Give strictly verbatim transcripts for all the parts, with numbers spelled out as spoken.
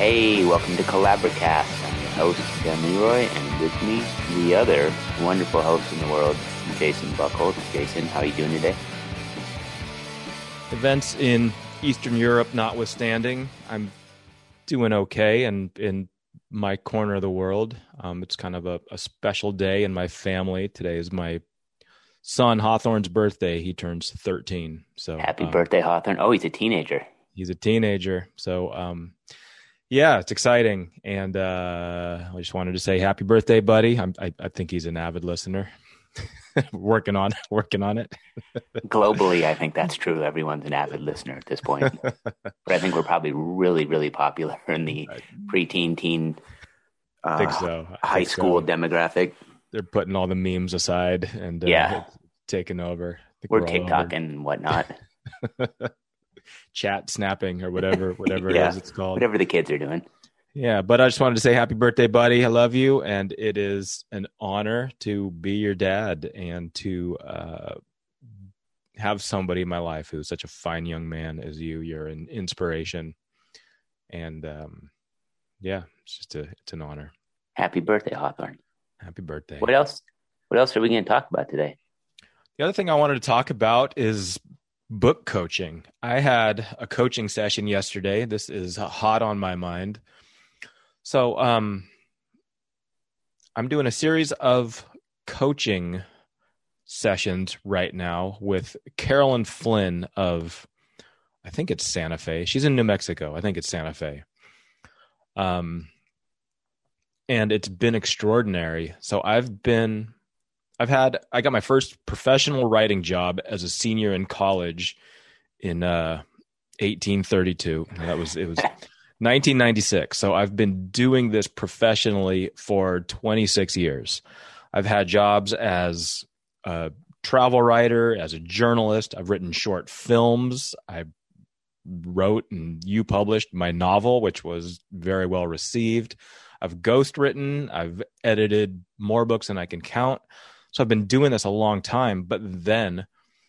Hey, welcome to Collaboracast. I'm your host, Ben Leroy, and with me, the other wonderful host in the world, Jason Buckholz. Jason, how are you doing today? Events in Eastern Europe notwithstanding, I'm doing okay, and in my corner of the world, um, it's kind of a, a special day in my family. Today is my son Hawthorne's birthday. He turns thirteen. So happy um, birthday, Hawthorne. Oh, he's a teenager. He's a teenager. So um, yeah, it's exciting. And uh, I just wanted to say happy birthday, buddy. I'm, I, I think he's an avid listener. working on working on it. Globally, I think that's true. Everyone's an avid listener at this point. But I think we're probably really, really popular in the preteen, teen, uh, I think so. I high think school so. demographic. They're putting all the memes aside and uh, yeah, taking over. We're, we're TikTok and whatnot. Chat snapping or whatever, whatever yeah, it is it's called. Whatever the kids are doing. Yeah, but I just wanted to say happy birthday, buddy. I love you, and it is an honor to be your dad and to uh, have somebody in my life who's such a fine young man as you. You're an inspiration, and um, yeah, it's just a it's an honor. Happy birthday, Hawthorne. Happy birthday. What else? What else are we going to talk about today? The other thing I wanted to talk about is book coaching. I had a coaching session yesterday. This is hot on my mind. So um, I'm doing a series of coaching sessions right now with Carolyn Flynn of, I think it's Santa Fe. She's in New Mexico. I think it's Santa Fe. Um, and it's been extraordinary. So I've been, I've had, I got my first professional writing job as a senior in college in uh, eighteen thirty-two. That was, it was nineteen ninety-six. So I've been doing this professionally for twenty-six years. I've had jobs as a travel writer, as a journalist. I've written short films. I wrote and you published my novel, which was very well received. I've ghostwritten. I've edited more books than I can count. So I've been doing this a long time. But then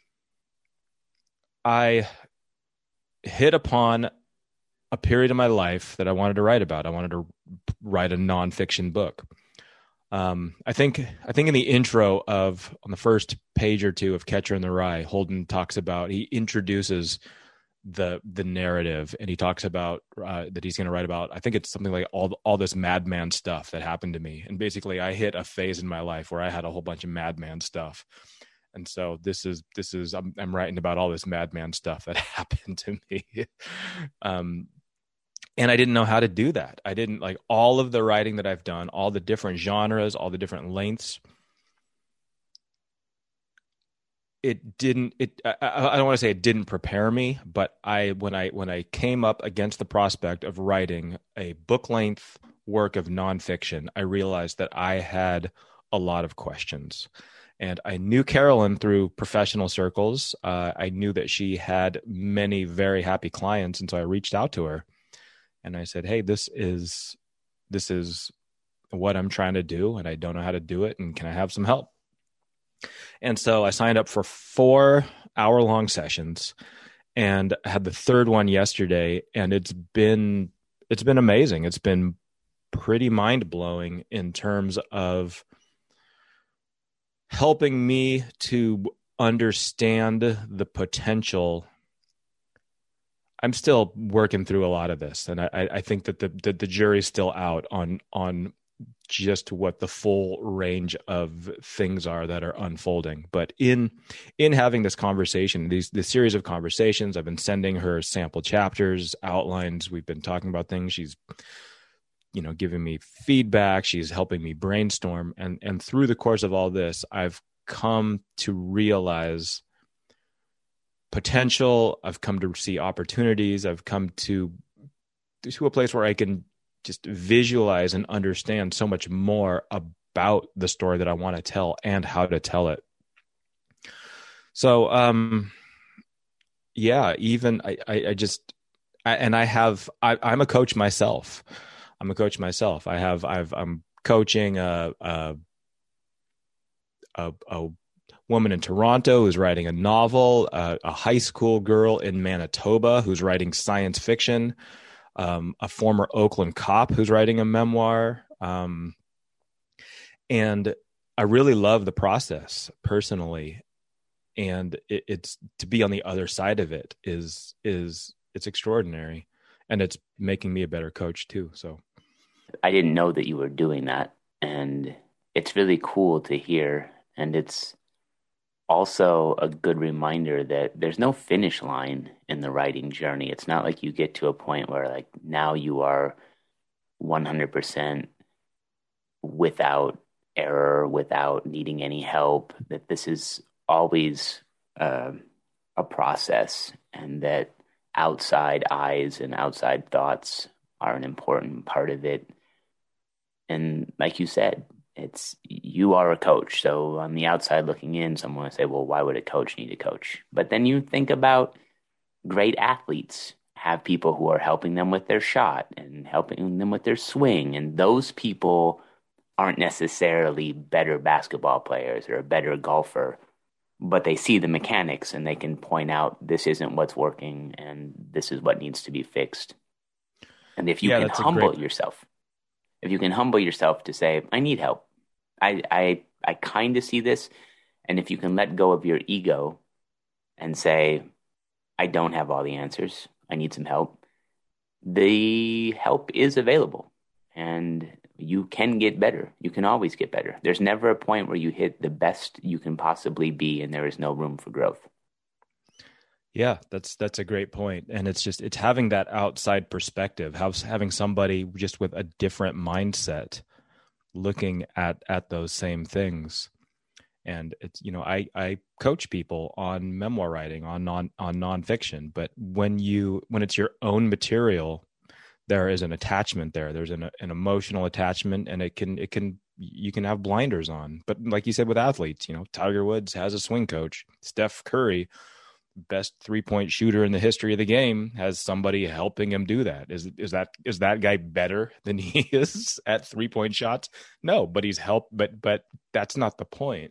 I hit upon a period of my life that I wanted to write about. I wanted to write a nonfiction book. Um, I think I think in the intro of on the first page or two of Catcher in the Rye, Holden talks about he introduces the the narrative, and he talks about uh, that he's going to write about. I think it's something like all all this madman stuff that happened to me, and basically I hit a phase in my life where I had a whole bunch of madman stuff. And so this is, this is, I'm, I'm writing about all this madman stuff that happened to me. um, and I didn't know how to do that. I didn't like all of the writing that I've done, all the different genres, all the different lengths. It didn't, it, I, I don't want to say it didn't prepare me, but I, when I, when I came up against the prospect of writing a book length work of nonfiction, I realized that I had a lot of questions. And I knew Carolyn through professional circles. Uh, I knew that she had many very happy clients. And so I reached out to her and I said, hey, this is, this is what I'm trying to do. And I don't know how to do it. And can I have some help? And so I signed up for four hour long sessions and I had the third one yesterday. And it's been, it's been amazing. It's been pretty mind blowing in terms of helping me to understand the potential. I'm still working through a lot of this, and I, I think that the, the the jury's still out on on just what the full range of things are that are unfolding. But in in having this conversation, these this series of conversations, I've been sending her sample chapters, outlines. We've been talking about things. She's you know, giving me feedback. She's helping me brainstorm. And, and through the course of all this, I've come to realize potential. I've come to see opportunities. I've come to, to a place where I can just visualize and understand so much more about the story that I want to tell and how to tell it. So, um, yeah, even I, I, I just, I, and I have, I, I'm a coach myself. I'm a coach myself. I have, I've, I'm coaching a, a, a, a woman in Toronto who's writing a novel, uh, a high school girl in Manitoba who's writing science fiction. um, a former Oakland cop who's writing a memoir. Um, and I really love the process personally. And it, it's to be on the other side of it is, is it's extraordinary, and it's making me a better coach too. So I didn't know that you were doing that, and it's really cool to hear. And it's also a good reminder that there's no finish line in the writing journey. It's not like you get to a point where like now you are one hundred percent without error, without needing any help, that this is always uh, a process, and that outside eyes and outside thoughts are an important part of it. And like you said, it's you are a coach. So on the outside looking in, someone would say, well, why would a coach need a coach? But then you think about great athletes have people who are helping them with their shot and helping them with their swing. And those people aren't necessarily better basketball players or a better golfer, but they see the mechanics and they can point out this isn't what's working and this is what needs to be fixed. And if you yeah, can humble great... yourself, if you can humble yourself to say, I need help, I I, I kind of see this. And if you can let go of your ego and say, I don't have all the answers, I need some help, the help is available. And you can get better. You can always get better. There's never a point where you hit the best you can possibly be and there is no room for growth. Yeah, that's that's a great point. And it's just, it's having that outside perspective, having somebody just with a different mindset looking at at those same things. And it's, you know, I, I coach people on memoir writing, on non on nonfiction, but when you when it's your own material, there is an attachment there. There's an an emotional attachment, and it can it can you can have blinders on. But like you said with athletes, you know, Tiger Woods has a swing coach. Steph Curry, best three-point shooter in the history of the game, has somebody helping him do that. Is is that is that guy better than he is at three-point shots? No, but he's helped. But but that's not the point.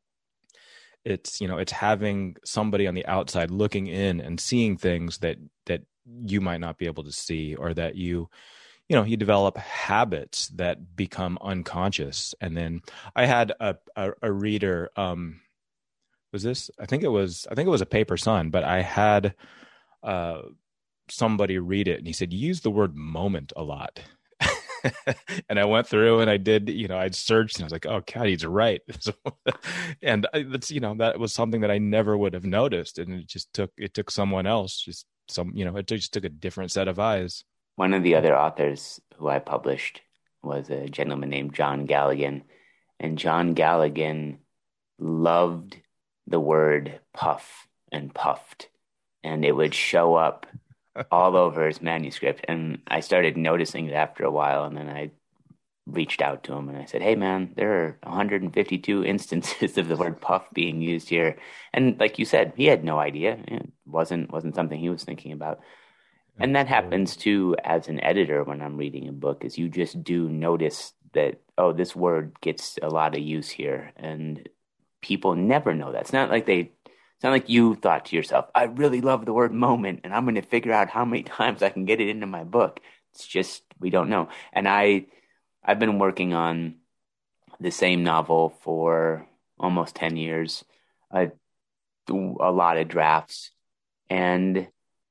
It's, you know, it's having somebody on the outside looking in and seeing things that that you might not be able to see, or that you, you know, you develop habits that become unconscious. And then I had a a, a reader. Um, was this? I think it was. I think it was a Paper Son, but I had uh, somebody read it, and he said, "You use the word moment a lot." And I went through and I did, you know, I'd searched and I was like, oh God, he's right. And that's, you know, that was something that I never would have noticed. And it just took, it took someone else, just some, you know, it just took a different set of eyes. One of the other authors who I published was a gentleman named John Galligan. And John Galligan loved the word puff and puffed. And it would show up all over his manuscript. And I started noticing it after a while. And then I reached out to him and I said, hey man, there are one hundred fifty-two instances of the word puff being used here. And like you said, he had no idea. It wasn't, wasn't something he was thinking about. And that happens too as an editor when I'm reading a book, is you just do notice that, oh, this word gets a lot of use here. And people never know that. It's not like they It's not like you thought to yourself, I really love the word moment and I'm going to figure out how many times I can get it into my book. It's just, we don't know. And I, I've been working on the same novel for almost ten years, a, a lot of drafts. And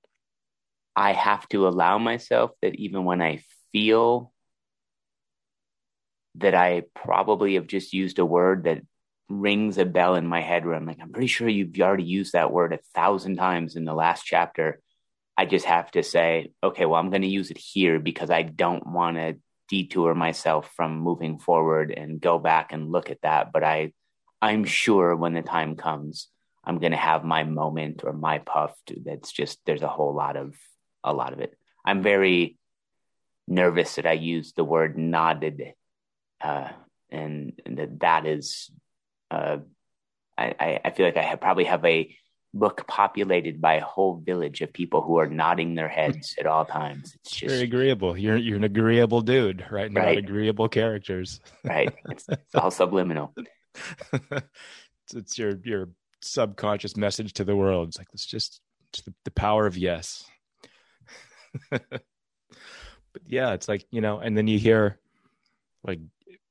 I have to allow myself that even when I feel that I probably have just used a word that rings a bell in my head where I'm like, I'm pretty sure you've already used that word a thousand times in the last chapter. I just have to say, okay, well, I'm going to use it here because I don't want to detour myself from moving forward and go back and look at that. But I, I'm sure when the time comes, I'm going to have my moment or my puff. That's just, there's a whole lot of, a lot of it. I'm very nervous that I used the word nodded. Uh, and, and that that is, Uh, I, I feel like I have, probably have a book populated by a whole village of people who are nodding their heads at all times. It's just very agreeable. You're you're an agreeable dude, right? Not right. agreeable characters. Right. It's, it's all subliminal. it's, it's your your subconscious message to the world. It's like, it's just it's the, the power of yes. but yeah, it's like, you know, and then you hear like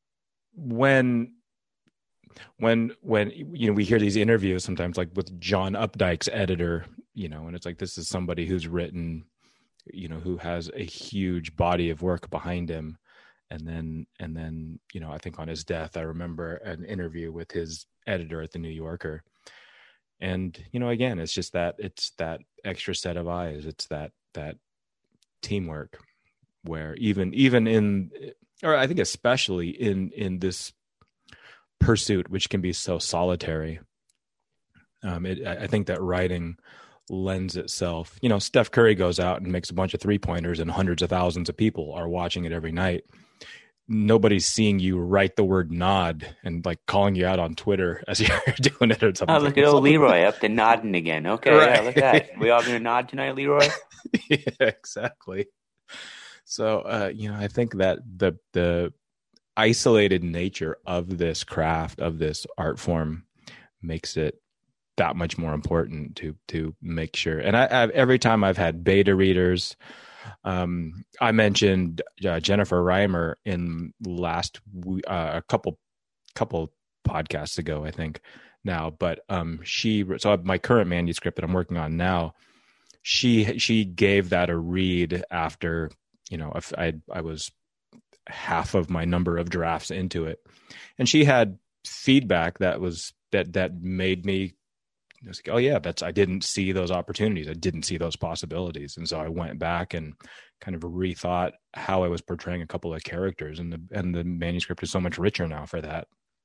when when when you know we hear these interviews sometimes like with John Updike's editor, you know, and it's like this is somebody who's written, you know, who has a huge body of work behind him. And then and then, you know, I think on his death, I remember an interview with his editor at the New Yorker. And, you know, again, it's just that it's that extra set of eyes. It's that that teamwork where even even in, or I think especially in in this pursuit, which can be so solitary, um, it, I think that writing lends itself. You know, Steph Curry goes out and makes a bunch of three pointers, and hundreds of thousands of people are watching it every night. Nobody's seeing you write the word nod and like calling you out on Twitter as you're doing it or something. Oh, look at old Leroy up to nodding again. Okay, right. Yeah, look at that. We all gonna nod tonight, Leroy? Yeah, exactly. So, uh, you know, I think that the the isolated nature of this craft, of this art form, makes it that much more important to to make sure. And I, I've, every time I've had beta readers, um, I mentioned uh, Jennifer Reimer in last uh, a couple couple podcasts ago, I think now. But um, she so my current manuscript that I'm working on now, she she gave that a read after, you know, if I I was half of my number of drafts into it, and she had feedback that was that that made me was like, oh yeah, that's I didn't see those opportunities, I didn't see those possibilities, and so I went back and kind of rethought how I was portraying a couple of characters, and the and the manuscript is so much richer now for that.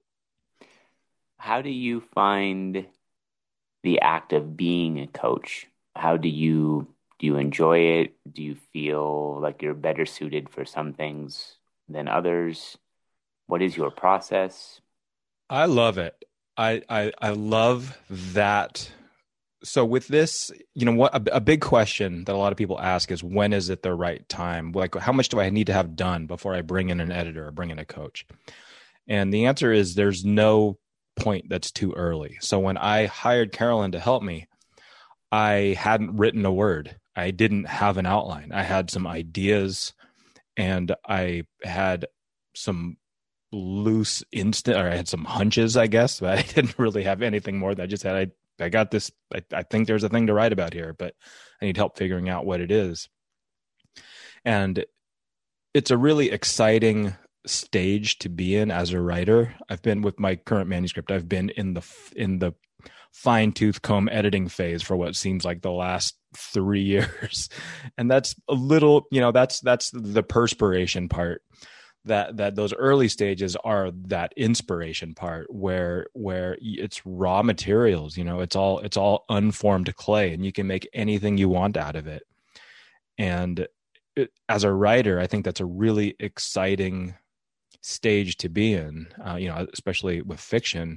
How do you find the act of being a coach? How do you do you enjoy it? Do you feel like you're better suited for some things than others? What is your process? I love it. I, I, I love that. So with this, you know, what a, a big question that a lot of people ask is, when is it the right time? Like, how much do I need to have done before I bring in an editor or bring in a coach? And the answer is there's no point that's too early. So when I hired Carolyn to help me, I hadn't written a word. I didn't have an outline. I had some ideas, and I had some loose instant, or I had some hunches, I guess, but I didn't really have anything more than I just had, I, I got this, I, I think there's a thing to write about here, but I need help figuring out what it is. And it's a really exciting stage to be in as a writer. I've been with my current manuscript. I've been in the, in the fine tooth comb editing phase for what seems like the last three years. And that's a little, you know, that's, that's the perspiration part. That that those early stages are that inspiration part where where it's raw materials, you know, it's all it's all unformed clay, and you can make anything you want out of it. And it, as a writer, I think that's a really exciting stage to be in, uh, you know, especially with fiction,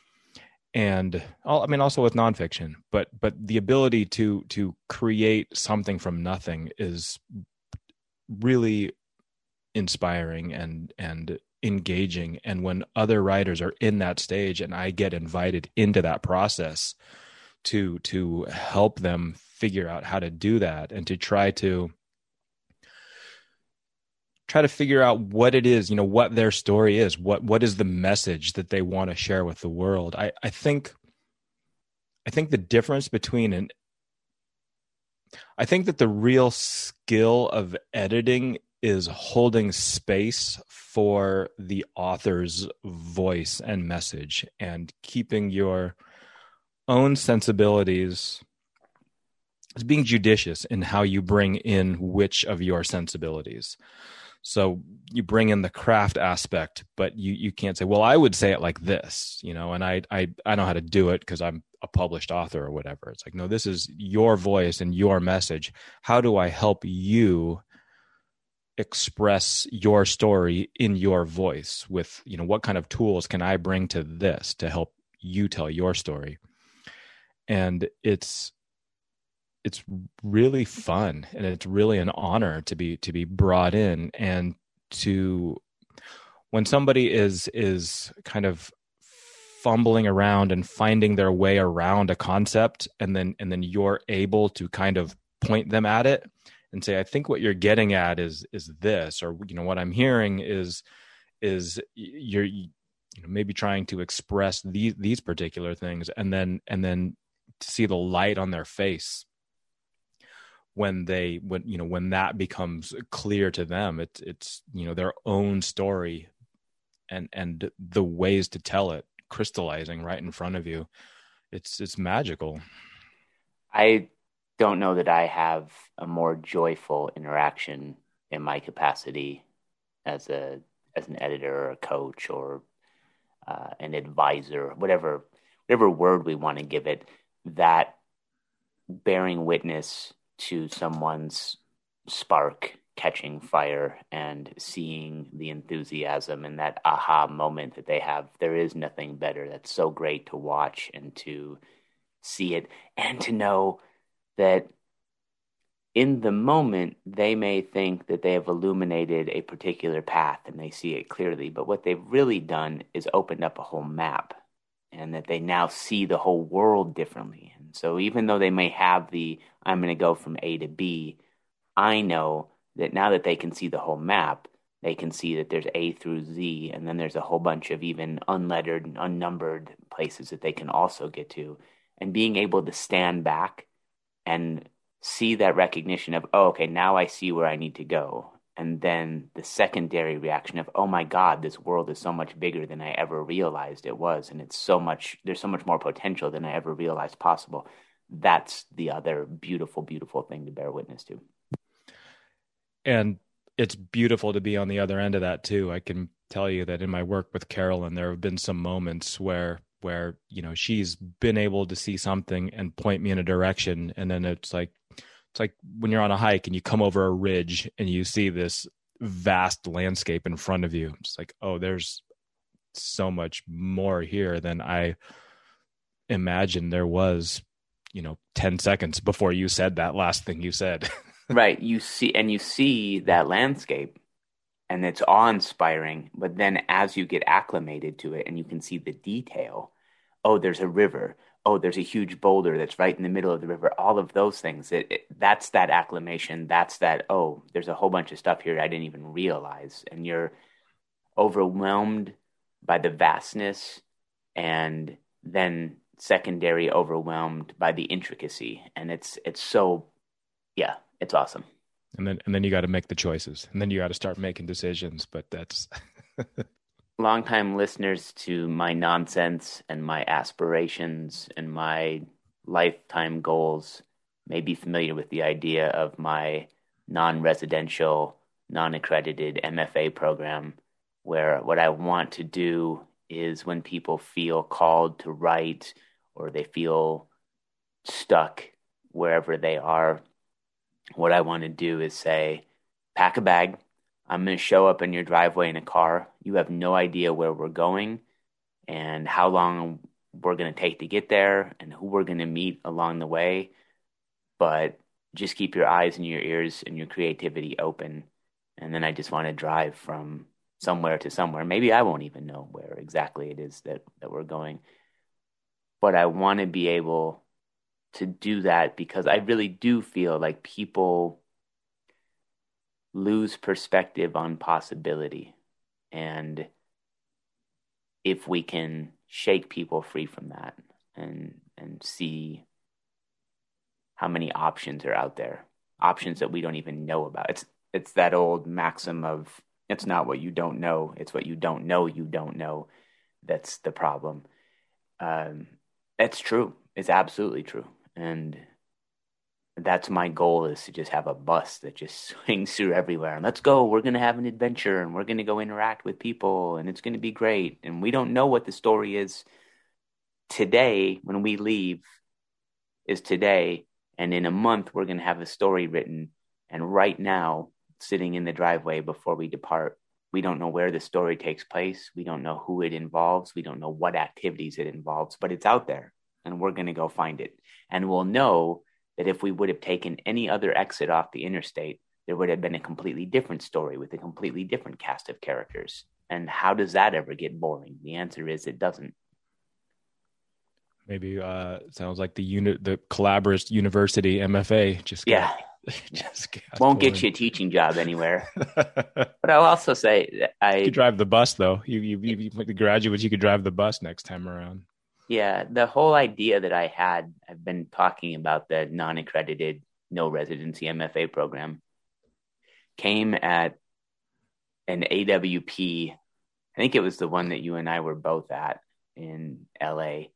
and I mean also with nonfiction. But but the ability to to create something from nothing is really inspiring and and engaging. And when other writers are in that stage and I get invited into that process to to help them figure out how to do that, and to try to try to figure out what it is, you know, what their story is, what what is the message that they want to share with the world. I I think I think the difference between an I think that the real skill of editing is holding space for the author's voice and message, and keeping your own sensibilities, being judicious in how you bring in which of your sensibilities. So you bring in the craft aspect, but you, you can't say, well, I would say it like this, you know, and I, I, I know how to do it because I'm a published author or whatever. It's like, no, this is your voice and your message. How do I help you express your story in your voice with, you know, what kind of tools can I bring to this to help you tell your story? And it's, it's really fun, and it's really an honor to be, to be brought in, and to, when somebody is, is kind of fumbling around and finding their way around a concept, and then, and then you're able to kind of point them at it and say, I think what you're getting at is is this, or you know, what I'm hearing is is you're you know maybe trying to express these these particular things, and then and then to see the light on their face when they when you know when that becomes clear to them. It's it's you know their own story, and and the ways to tell it crystallizing right in front of you. It's it's magical. I don't know that I have a more joyful interaction in my capacity as a as an editor or a coach or uh, an advisor, whatever whatever word we want to give it, that bearing witness to someone's spark catching fire and seeing the enthusiasm and that aha moment that they have. There is nothing better. That's so great to watch and to see it, and to know that in the moment they may think that they have illuminated a particular path and they see it clearly, but what they've really done is opened up a whole map, and that they now see the whole world differently. And so even though they may have the I'm going to go from A to B, I know that now that they can see the whole map, they can see that there's A through Z, and then there's a whole bunch of even unlettered and unnumbered places that they can also get to. And being able to stand back and see that recognition of, oh, okay, now I see where I need to go. And then the secondary reaction of, oh my God, this world is so much bigger than I ever realized it was. And it's so much, there's so much more potential than I ever realized possible. That's the other beautiful, beautiful thing to bear witness to. And it's beautiful to be on the other end of that too. I can tell you that in my work with Carolyn, there have been some moments where where, you know, she's been able to see something and point me in a direction. And then it's like, it's like when you're on a hike and you come over a ridge and you see this vast landscape in front of you. It's like, oh, there's so much more here than I imagined there was, you know, ten seconds before you said that last thing you said. Right. You see, and you see that landscape, and it's awe-inspiring. But then as you get acclimated to it and you can see the detail, oh, there's a river. Oh, there's a huge boulder that's right in the middle of the river. All of those things. It, it, that's that acclimation. That's that, oh, there's a whole bunch of stuff here I didn't even realize. And you're overwhelmed by the vastness, and then secondary overwhelmed by the intricacy. And it's it's so, yeah, it's awesome. And then and then you got to make the choices, and then you got to start making decisions. But that's longtime listeners to my nonsense and my aspirations and my lifetime goals may be familiar with the idea of my non-residential, non-accredited M F A program, where what I want to do is when people feel called to write or they feel stuck wherever they are, what I want to do is say, pack a bag. I'm going to show up in your driveway in a car. You have no idea where we're going and how long we're going to take to get there and who we're going to meet along the way. But just keep your eyes and your ears and your creativity open. And then I just want to drive from somewhere to somewhere. Maybe I won't even know where exactly it is that, that we're going. But I want to be able to do that because I really do feel like people lose perspective on possibility. And if we can shake people free from that and and see how many options are out there, options that we don't even know about. It's it's that old maxim of it's not what you don't know, it's what you don't know you don't know that's the problem. Um, that's true. It's absolutely true. And that's my goal, is to just have a bus that just swings through everywhere. And let's go. We're going to have an adventure and we're going to go interact with people and it's going to be great. And we don't know what the story is today when we leave is today. And in a month, we're going to have a story written. And right now, sitting in the driveway before we depart, we don't know where the story takes place. We don't know who it involves. We don't know what activities it involves, but it's out there and we're going to go find it. And we'll know that if we would have taken any other exit off the interstate, there would have been a completely different story with a completely different cast of characters. And how does that ever get boring? The answer is it doesn't. Maybe uh sounds like the unit, the Calabrese University M F A. Just yeah, Just gas Won't pulling. get you a teaching job anywhere. But I'll also say that I You could drive the bus though. You you, you, you the graduates. You could drive the bus next time around. yeah, the whole idea that I had, I've been talking about the non-accredited, no residency M F A program, came at an A W P. I think it was the one that you and I were both at in L A,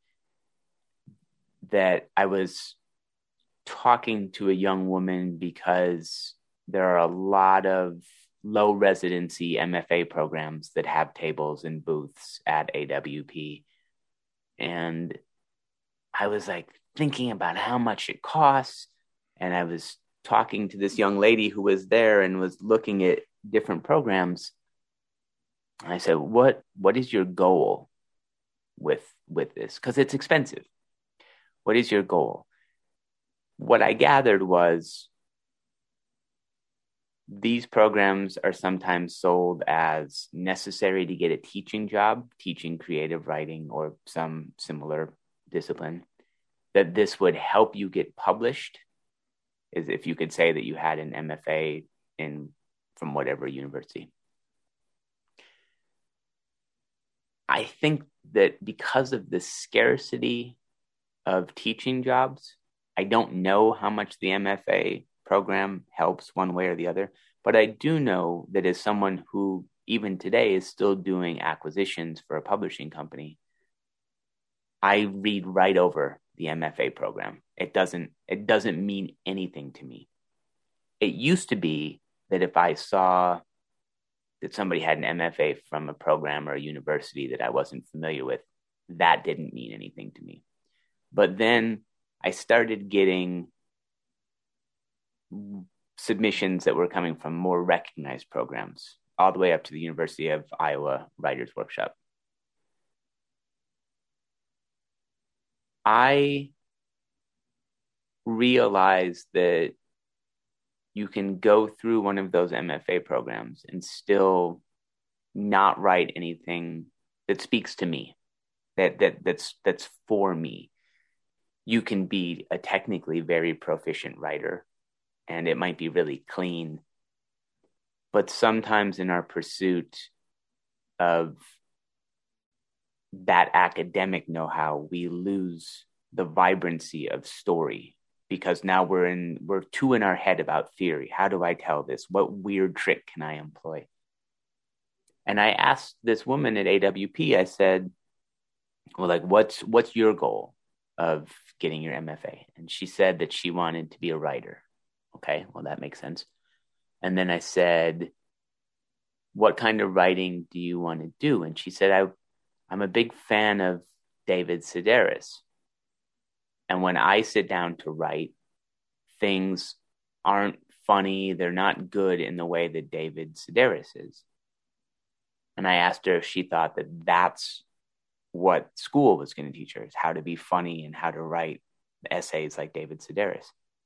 that I was talking to a young woman because there are a lot of low residency M F A programs that have tables and booths at A W P. And I was like thinking about how much it costs. And I was talking to this young lady who was there and was looking at different programs. And I said, what, what is your goal with, with this? Because it's expensive. What is your goal? What I gathered was these programs are sometimes sold as necessary to get a teaching job, teaching creative writing or some similar discipline, that this would help you get published, is if you could say that you had an M F A in from whatever university. I think that because of the scarcity of teaching jobs, I don't know how much the M F A program helps one way or the other, but I do know that as someone who even today is still doing acquisitions for a publishing company, I read right over the M F A program. It doesn't, it doesn't mean anything to me. It used to be that if I saw that somebody had an M F A from a program or a university that I wasn't familiar with, that didn't mean anything to me. But then I started getting submissions that were coming from more recognized programs, all the way up to the University of Iowa Writers Workshop. I realized that you can go through one of those M F A programs and still not write anything that speaks to me, that that that's that's for me. You can be a technically very proficient writer, and it might be really clean. But sometimes in our pursuit of that academic know-how, we lose the vibrancy of story, because now we're in, we're too in our head about theory. How do I tell this? What weird trick can I employ? And I asked this woman at A W P, I said, well, like, what's, what's your goal of getting your M F A? And she said that she wanted to be a writer. Okay, well, that makes sense. And then I said, what kind of writing do you want to do? And she said, I, I'm a big fan of David Sedaris. And when I sit down to write, things aren't funny. They're not good in the way that David Sedaris is. And I asked her if she thought that that's what school was going to teach her, is how to be funny and how to write essays like David Sedaris.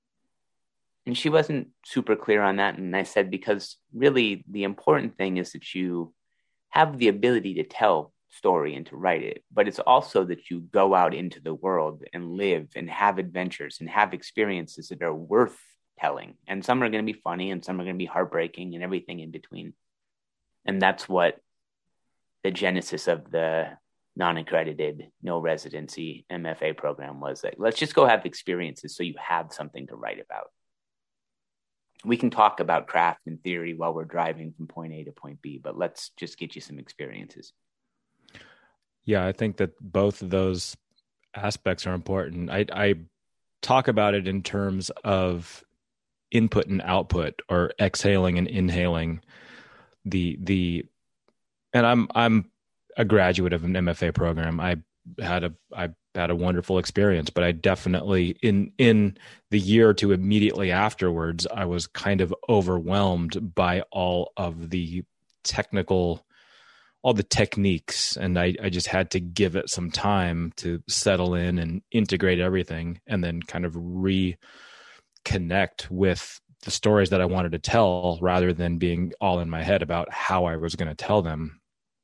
And she wasn't super clear on that. And I said, because really the important thing is that you have the ability to tell story and to write it, but it's also that you go out into the world and live and have adventures and have experiences that are worth telling. And some are going to be funny and some are going to be heartbreaking and everything in between. And that's what the genesis of the non-accredited, no residency M F A program was. Like, let's just go have experiences so you have something to write about. We can talk about craft and theory while we're driving from point A to point B, but let's just get you some experiences. Yeah, I think that both of those aspects are important. I, I talk about it in terms of input and output, or exhaling and inhaling. The the and I'm I'm a graduate of an M F A program. I had a I had a wonderful experience, but I definitely in in the year or two immediately afterwards, I was kind of overwhelmed by all of the technical, all the techniques, and I, I just had to give it some time to settle in and integrate everything, and then kind of reconnect with the stories that I wanted to tell, rather than being all in my head about how I was going to tell them.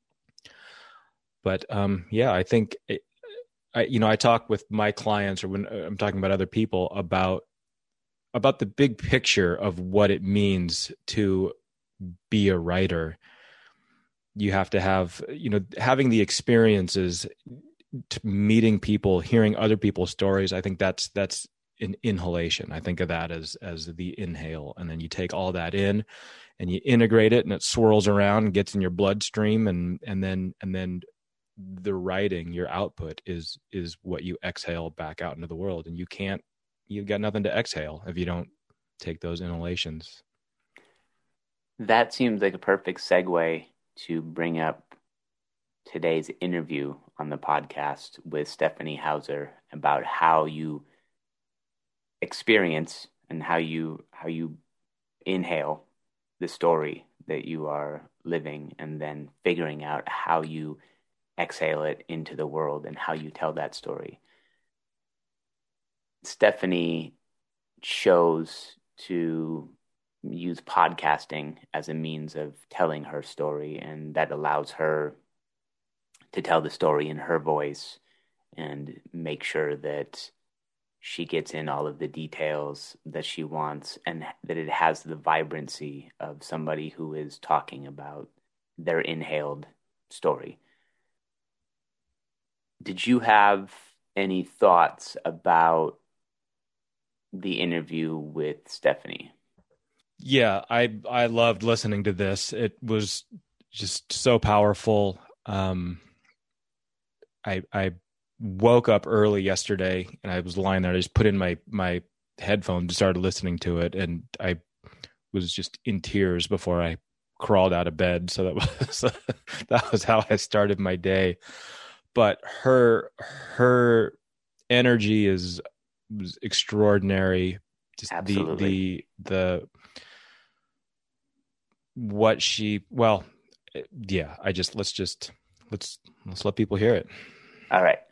But um, yeah, I think, it, I, you know, I talk with my clients, or when I'm talking about other people, about about the big picture of what it means to be a writer. You have to have, you know, having the experiences, to meeting people, hearing other people's stories. I think that's that's an inhalation. I think of that as as the inhale, and then you take all that in, and you integrate it, and it swirls around and gets in your bloodstream, and and then and then the writing, your output is is what you exhale back out into the world, and you can't, you've got nothing to exhale if you don't take those inhalations. That seems like a perfect segue to bring up today's interview on the podcast with Stephanie Hauser about how you experience and how you how you inhale the story that you are living, and then figuring out how you exhale it into the world and how you tell that story. Stephanie chose to use podcasting as a means of telling her story, and that allows her to tell the story in her voice and make sure that she gets in all of the details that she wants, and that it has the vibrancy of somebody who is talking about their inhaled story. Did you have any thoughts about the interview with Stephanie? Yeah, I I loved listening to this. It was just so powerful. Um, I I woke up early yesterday, and I was lying there. I just put in my my headphones and started listening to it, and I was just in tears before I crawled out of bed. So that was that was how I started my day. But her her energy is was extraordinary. Just Absolutely. the the the what she well yeah I just let's just let's let's let people hear it. All right.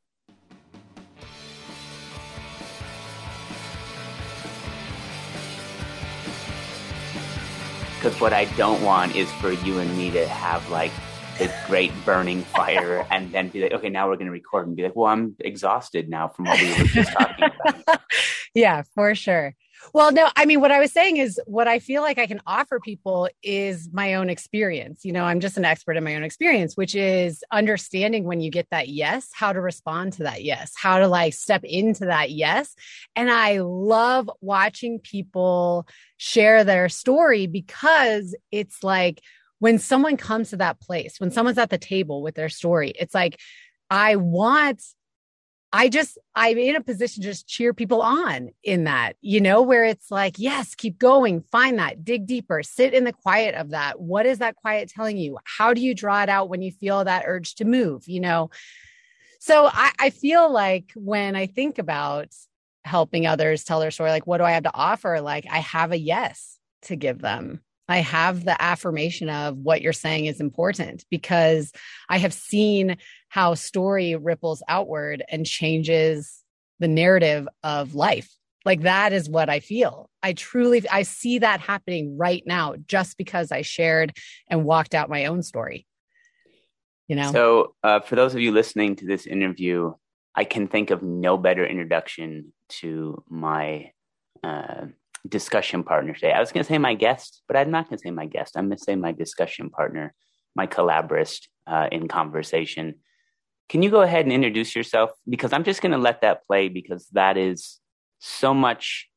Because what I don't want is for you and me to have like this great burning fire and then be like, okay, now we're going to record, and be like, well, I'm exhausted now from what we were just talking about. Yeah, for sure. Well, no, I mean, what I was saying is what I feel like I can offer people is my own experience. You know, I'm just an expert in my own experience, which is understanding when you get that yes, how to respond to that yes, how to like step into that yes. And I love watching people share their story, because it's like when someone comes to that place, when someone's at the table with their story, it's like, I want I just, I'm in a position to just cheer people on in that, you know, where it's like, yes, keep going, find that, dig deeper, sit in the quiet of that. What is that quiet telling you? How do you draw it out when you feel that urge to move, you know? So I, I feel like when I think about helping others tell their story, like, what do I have to offer? Like, I have a yes to give them. I have the affirmation of what you're saying is important, because I have seen how story ripples outward and changes the narrative of life. Like, that is what I feel. I truly, I see that happening right now, just because I shared and walked out my own story. You know? So uh, for those of you listening to this interview, I can think of no better introduction to my uh, discussion partner today. I was going to say my guest, but I'm not going to say my guest. I'm going to say my discussion partner, my collaborist uh, in conversation. Can you go ahead and introduce yourself? Because I'm just going to let that play, because that is so much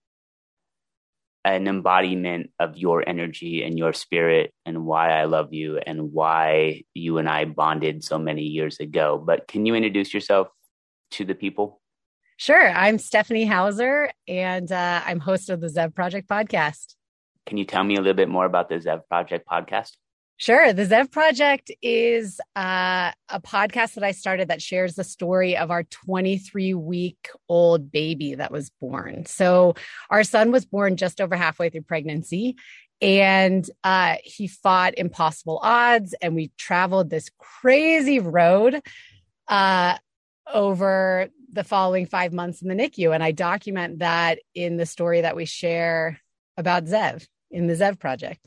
an embodiment of your energy and your spirit, and why I love you and why you and I bonded so many years ago. But can you introduce yourself to the people? Sure. I'm Stephanie Hauser, and uh, I'm host of the Zev Project podcast. Can you tell me a little bit more about the Zev Project podcast? Sure. The Zev Project is uh, a podcast that I started that shares the story of our twenty-three week old baby that was born. So our son was born just over halfway through pregnancy, and uh, he fought impossible odds, and we traveled this crazy road uh, over the following five months in the N I C U. And I document that in the story that we share about Zev in the Zev Project.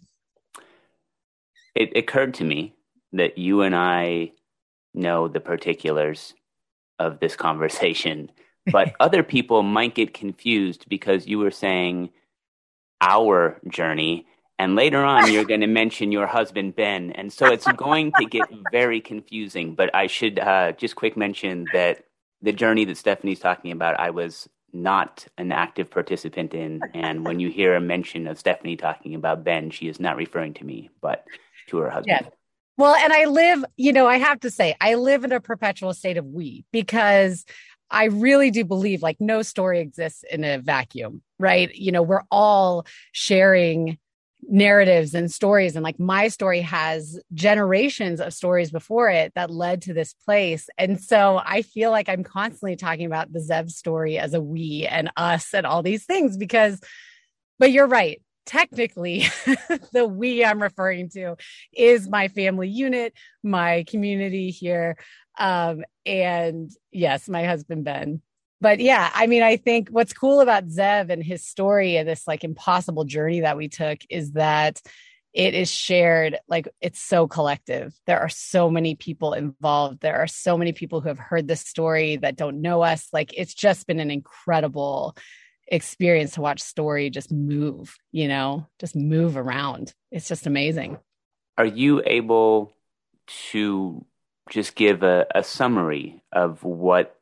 It occurred to me that you and I know the particulars of this conversation but other people might get confused because you were saying our journey, and later on you're going to mention your husband, Ben. And so it's going to get very confusing. But I should uh, just quick mention that the journey that Stephanie's talking about, I was not an active participant in. And when you hear a mention of Stephanie talking about Ben, she is not referring to me, but to her husband. Yeah. Well, and I live, you know, I have to say, I live in a perpetual state of we, because I really do believe like no story exists in a vacuum, right? You know, we're all sharing narratives and stories. And like my story has generations of stories before it that led to this place. And so I feel like I'm constantly talking about the Zev story as a we and us and all these things because, but you're right. Technically, the we I'm referring to is my family unit, my community here. Um, and yes, my husband, Ben. But yeah, I mean, I think what's cool about Zev and his story and this like impossible journey that we took is that it is shared, like it's so collective. There are so many people involved. There are so many people who have heard this story that don't know us. Like it's just been an incredible experience to watch story just move, you know, just move around. It's just amazing. Are you able to just give a, a summary of what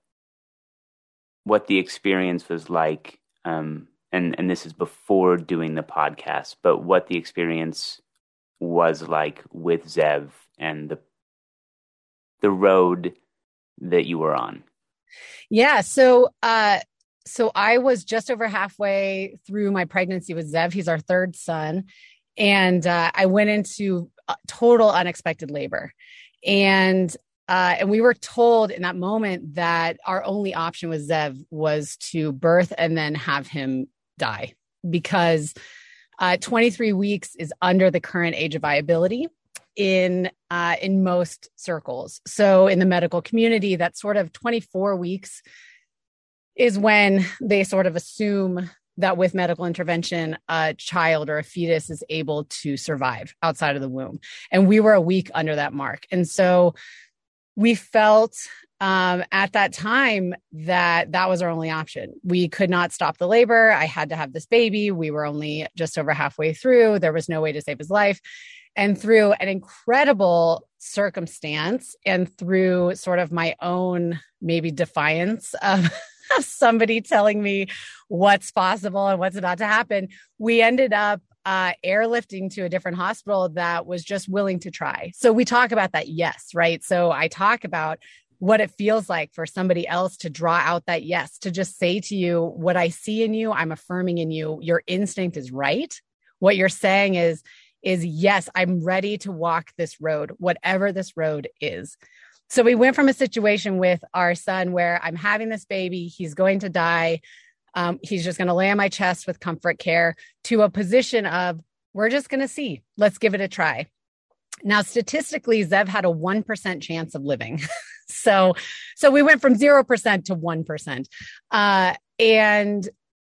what the experience was like, um, and, and this is before doing the podcast, but what the experience was like with Zev and the the road that you were on? Yeah, so uh, so I was just over halfway through my pregnancy with Zev. He's our third son, and uh, I went into total unexpected labor, and Uh, and we were told in that moment that our only option with Zev was to birth and then have him die because uh, twenty-three weeks is under the current age of viability in uh, in most circles. So in the medical community, that sort of twenty-four weeks is when they sort of assume that with medical intervention, a child or a fetus is able to survive outside of the womb. And we were a week under that mark. And so we felt um, at that time that that was our only option. We could not stop the labor. I had to have this baby. We were only just over halfway through. There was no way to save his life. And through an incredible circumstance and through sort of my own maybe defiance of somebody telling me what's possible and what's about to happen, we ended up Uh, airlifting to a different hospital that was just willing to try. So we talk about that yes, right? So I talk about what it feels like for somebody else to draw out that yes, to just say to you, what I see in you, I'm affirming in you, your instinct is right. What you're saying is, is yes, I'm ready to walk this road, whatever this road is. So we went from a situation with our son where I'm having this baby, he's going to die. Um, he's just going to lay on my chest with comfort care to a position of, we're just going to see, let's give it a try. Now, statistically, Zev had a one percent chance of living. so, so we went from zero percent to one percent. Uh, and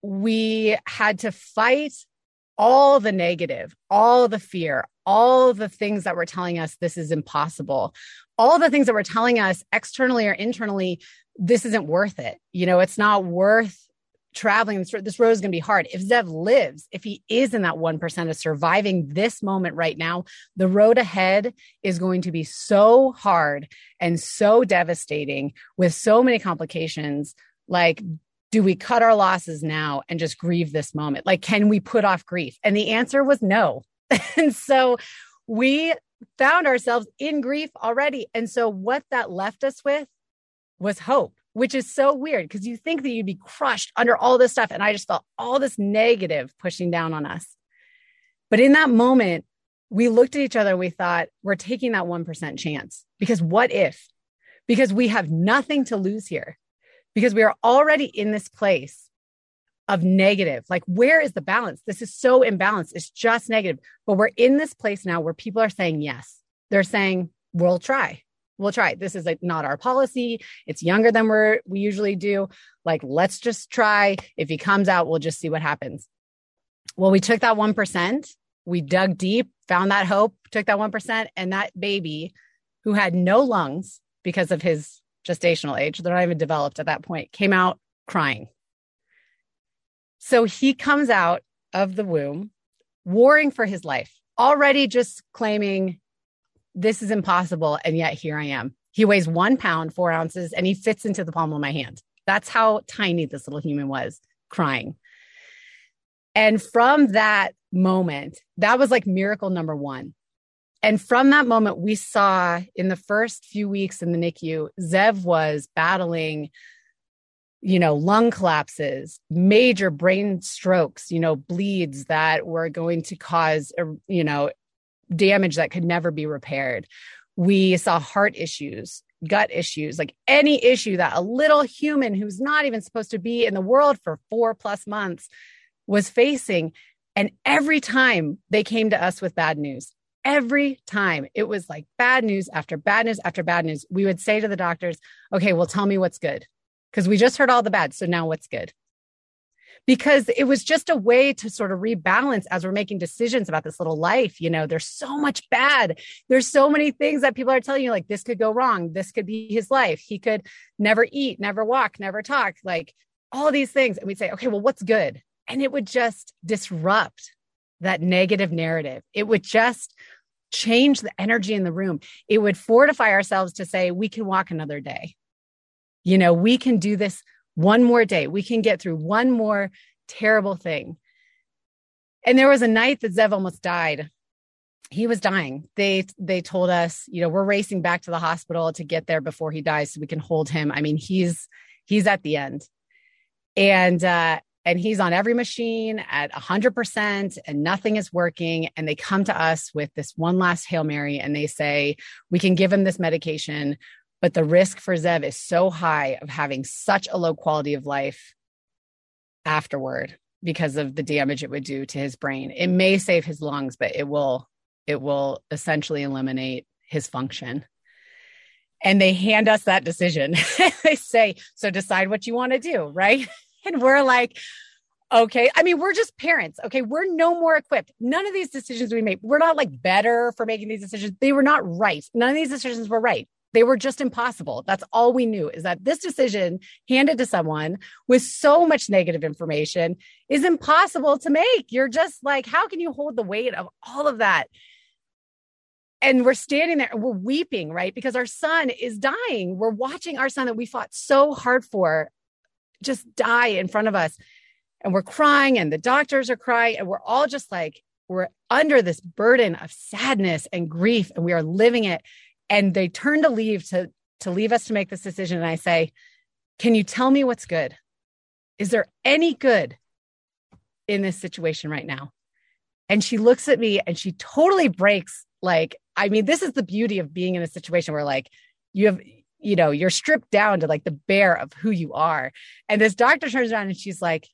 we had to fight all the negative, all the fear, all the things that were telling us this is impossible, all the things that were telling us externally or internally, this isn't worth it. You know, it's not worth traveling. This, this road is going to be hard. If Zev lives, if he is in that one percent of surviving this moment right now, the road ahead is going to be so hard and so devastating with so many complications. Like, do we cut our losses now and just grieve this moment? Like, can we put off grief? And the answer was no. And so we found ourselves in grief already. And so what that left us with was hope, which is so weird because you think that you'd be crushed under all this stuff. And I just felt all this negative pushing down on us. But in that moment, we looked at each other and we thought, we're taking that one percent chance because what if? Because we have nothing to lose here because we are already in this place of negative. Like, where is the balance? This is so imbalanced. It's just negative. But we're in this place now where people are saying yes. They're saying, we'll try. We'll try. This is like not our policy. It's younger than we're, we usually do. Like, let's just try. If he comes out, we'll just see what happens. Well, we took that one percent. We dug deep, found that hope, took that one percent. And that baby who had no lungs because of his gestational age, they're not even developed at that point, came out crying. So he comes out of the womb, warring for his life, already just claiming this is impossible. And yet here I am. He weighs one pound, four ounces, and he fits into the palm of my hand. That's how tiny this little human was, crying. And from that moment, that was like miracle number one. And from that moment, we saw in the first few weeks in the N I C U, Zev was battling, you know, lung collapses, major brain strokes, you know, bleeds that were going to cause, you know, damage that could never be repaired. We saw heart issues, gut issues, like any issue that a little human who's not even supposed to be in the world for four plus months was facing. And every time they came to us with bad news, every time it was like bad news after bad news after bad news, we would say to the doctors, okay, well, tell me what's good. Because we just heard all the bad. So now what's good? Because it was just a way to sort of rebalance as we're making decisions about this little life. You know, there's so much bad. There's so many things that people are telling you, like, this could go wrong. This could be his life. He could never eat, never walk, never talk, like all these things. And we'd say, okay, well, what's good? And it would just disrupt that negative narrative. It would just change the energy in the room. It would fortify ourselves to say, we can walk another day. You know, we can do this one more day. We can get through one more terrible thing. And there was a night that Zev almost died. He was dying. They they told us, you know, we're racing back to the hospital to get there before he dies so we can hold him. I mean, he's he's at the end. And uh, and he's on every machine at one hundred percent and nothing is working. And they come to us with this one last Hail Mary and they say, we can give him this medication, but the risk for Zev is so high of having such a low quality of life afterward because of the damage it would do to his brain. It may save his lungs, but it will, it will essentially eliminate his function. And they hand us that decision. They say, so decide what you want to do, right? And we're like, okay. I mean, we're just parents. Okay. We're no more equipped. None of these decisions we made, we're not like better for making these decisions. They were not right. None of these decisions were right. They were just impossible. That's all we knew, is that this decision handed to someone with so much negative information is impossible to make. You're just like, how can you hold the weight of all of that? And we're standing there and we're weeping, right? Because our son is dying. We're watching our son that we fought so hard for just die in front of us. And we're crying and the doctors are crying. And we're all just like, we're under this burden of sadness and grief and we are living it. And they turn to leave to, to leave us to make this decision. And I say, can you tell me what's good? Is there any good in this situation right now? And she looks at me and she totally breaks. Like, I mean, this is the beauty of being in a situation where like you have, you know, you're stripped down to like the bare of who you are. And this doctor turns around and she's like,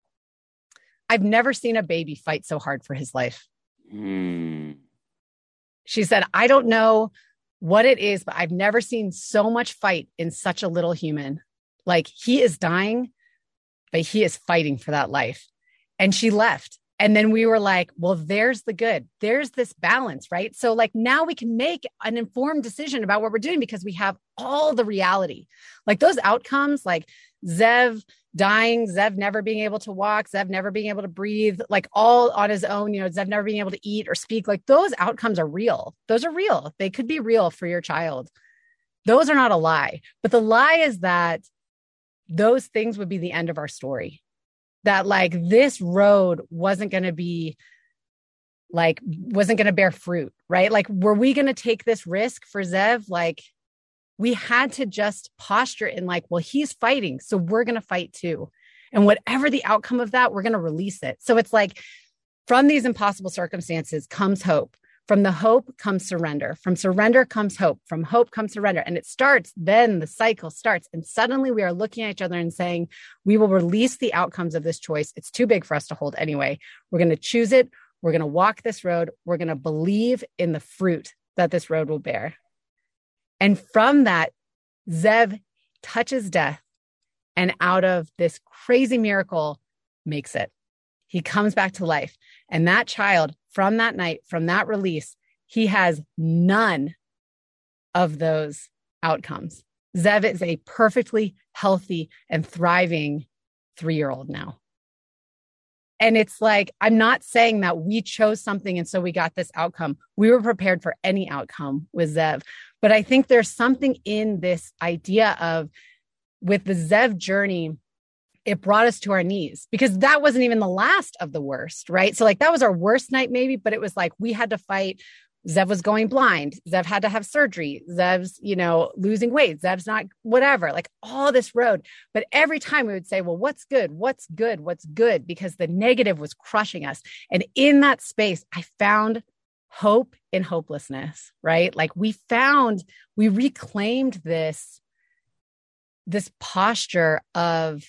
I've never seen a baby fight so hard for his life. Mm. She said, I don't know what it is, but I've never seen so much fight in such a little human. Like, he is dying, but he is fighting for that life. And she left. And then we were like, well, there's the good. There's this balance, right? So like now we can make an informed decision about what we're doing because we have all the reality. Like those outcomes, like Zev dying, Zev never being able to walk, Zev never being able to breathe, like all on his own, you know, Zev never being able to eat or speak, like those outcomes are real. Those are real. They could be real for your child. Those are not a lie. But the lie is that those things would be the end of our story. That like this road wasn't going to be like, wasn't going to bear fruit, right? Like, were we going to take this risk for Zev? Like, we had to just posture in like, well, he's fighting, so we're going to fight too. And whatever the outcome of that, we're going to release it. So it's like, from these impossible circumstances comes hope. From the hope comes surrender. From surrender comes hope. From hope comes surrender. And it starts, then the cycle starts. And suddenly we are looking at each other and saying, we will release the outcomes of this choice. It's too big for us to hold anyway. We're going to choose it. We're going to walk this road. We're going to believe in the fruit that this road will bear. And from that, Zev touches death and out of this crazy miracle makes it. He comes back to life. And that child, from that night, from that release, he has none of those outcomes. Zev is a perfectly healthy and thriving three-year-old now. And it's like, I'm not saying that we chose something and so we got this outcome. We were prepared for any outcome with Zev. But I think there's something in this idea of, with the Zev journey, it brought us to our knees, because that wasn't even the last of the worst, right? So like that was our worst night maybe, but it was like we had to fight. Zev was going blind. Zev had to have surgery. Zev's, you know, losing weight. Zev's not whatever, like all this road. But every time we would say, well, what's good? What's good? What's good? Because the negative was crushing us. And in that space, I found hope in hopelessness, right? Like we found, we reclaimed this, this posture of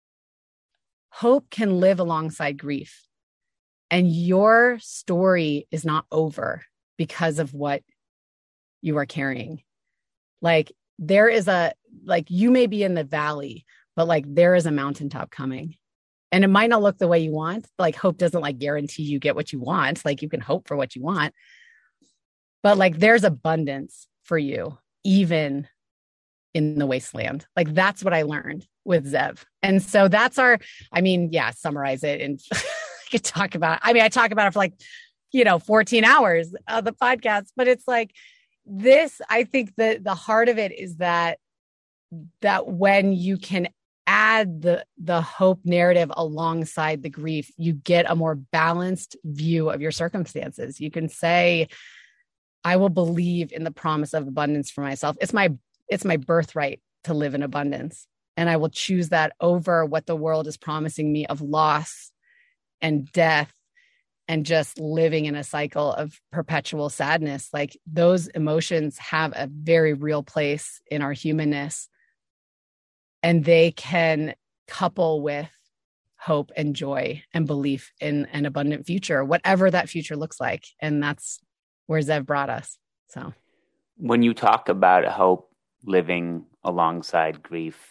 hope can live alongside grief. And your story is not over because of what you are carrying. Like there is a, like you may be in the valley, but like there is a mountaintop coming. And it might not look the way you want. Like hope doesn't like guarantee you get what you want. Like you can hope for what you want, but like there's abundance for you, even in the wasteland. Like that's what I learned with Zev. And so that's our, I mean, yeah, summarize it. And I could talk about, I mean, I talk about it for like, you know, fourteen hours of the podcast, but it's like this, I think that the heart of it is that, that when you can add the, the hope narrative alongside the grief, you get a more balanced view of your circumstances. You can say, I will believe in the promise of abundance for myself. It's my, it's my birthright to live in abundance. And I will choose that over what the world is promising me of loss and death and just living in a cycle of perpetual sadness. Like those emotions have a very real place in our humanness, and they can couple with hope and joy and belief in an abundant future, whatever that future looks like. And that's where Zev brought us. So when you talk about hope living alongside grief,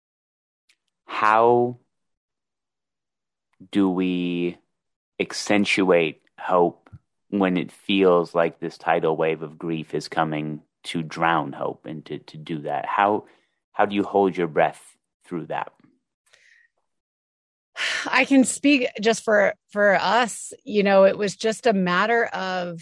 how do we accentuate hope when it feels like this tidal wave of grief is coming to drown hope and to, to do that? How, how do you hold your breath through that? I can speak just for, for us, you know, it was just a matter of,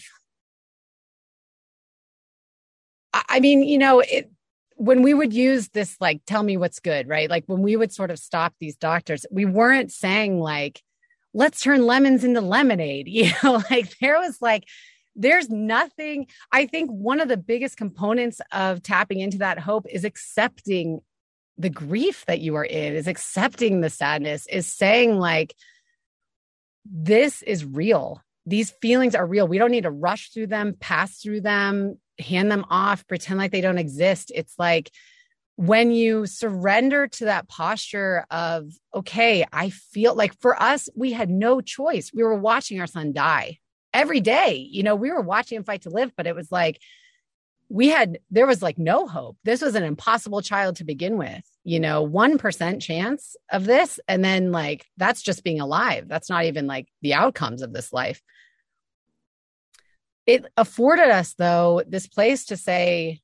I mean, you know, it, when we would use this, like, tell me what's good, right? Like when we would sort of stop these doctors, we weren't saying like, let's turn lemons into lemonade. You know, like there was like, there's nothing. I think one of the biggest components of tapping into that hope is accepting the grief that you are in, is accepting the sadness, is saying like, this is real. These feelings are real. We don't need to rush through them, pass through them, hand them off, pretend like they don't exist. It's like, when you surrender to that posture of, okay, I feel like, for us, we had no choice. We were watching our son die every day. You know, we were watching him fight to live, but it was like, we had, there was like no hope. This was an impossible child to begin with, you know, one percent chance of this. And then like, that's just being alive. That's not even like the outcomes of this life. It afforded us though, this place to say,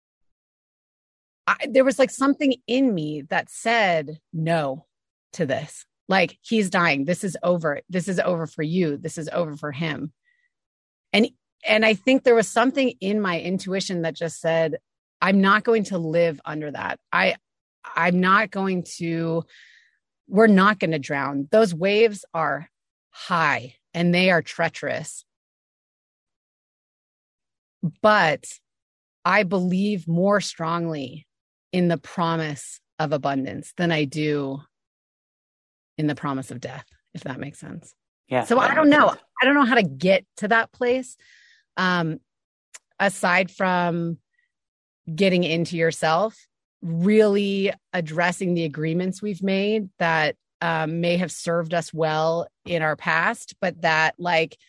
I, there was like something in me that said no to this. Like, he's dying. This is over. This is over for you. This is over for him. And, and I think there was something in my intuition that just said, I'm not going to live under that. I, I'm not going to, we're not going to drown. Those waves are high and they are treacherous. But I believe more strongly in the promise of abundance than I do in the promise of death, if that makes sense. Yeah. So I don't know. I don't know how to get to that place. Um, aside from getting into yourself, really addressing the agreements we've made that um, may have served us well in our past, but that like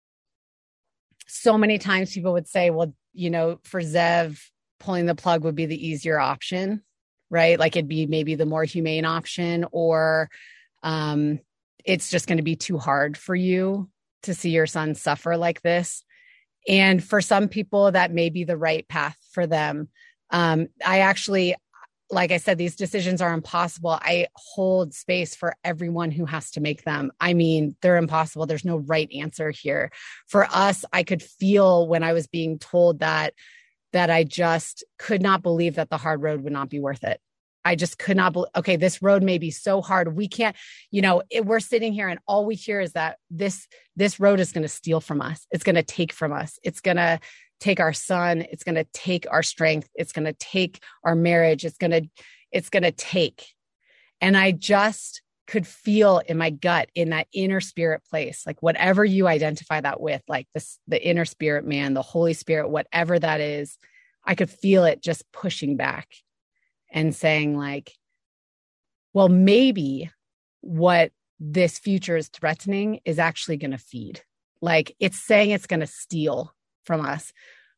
so many times people would say, well, you know, for Zev, pulling the plug would be the easier option, right? Like it'd be maybe the more humane option, or um, it's just going to be too hard for you to see your son suffer like this. And for some people, that may be the right path for them. Um, I actually, like I said, these decisions are impossible. I hold space for everyone who has to make them. I mean, they're impossible. There's no right answer here. For us, I could feel when I was being told that, that I just could not believe that the hard road would not be worth it. I just could not believe, okay, this road may be so hard. We can't, you know, it, we're sitting here and all we hear is that this, this road is going to steal from us. It's going to take from us. It's going to take our son. It's going to take our strength. It's going to take our marriage. It's going to, it's going to take. And I just could feel in my gut, in that inner spirit place, like whatever you identify that with, like this, the inner spirit man, the Holy Spirit, whatever that is, I could feel it just pushing back and saying like, well, maybe what this future is threatening is actually going to feed. Like it's saying it's going to steal from us,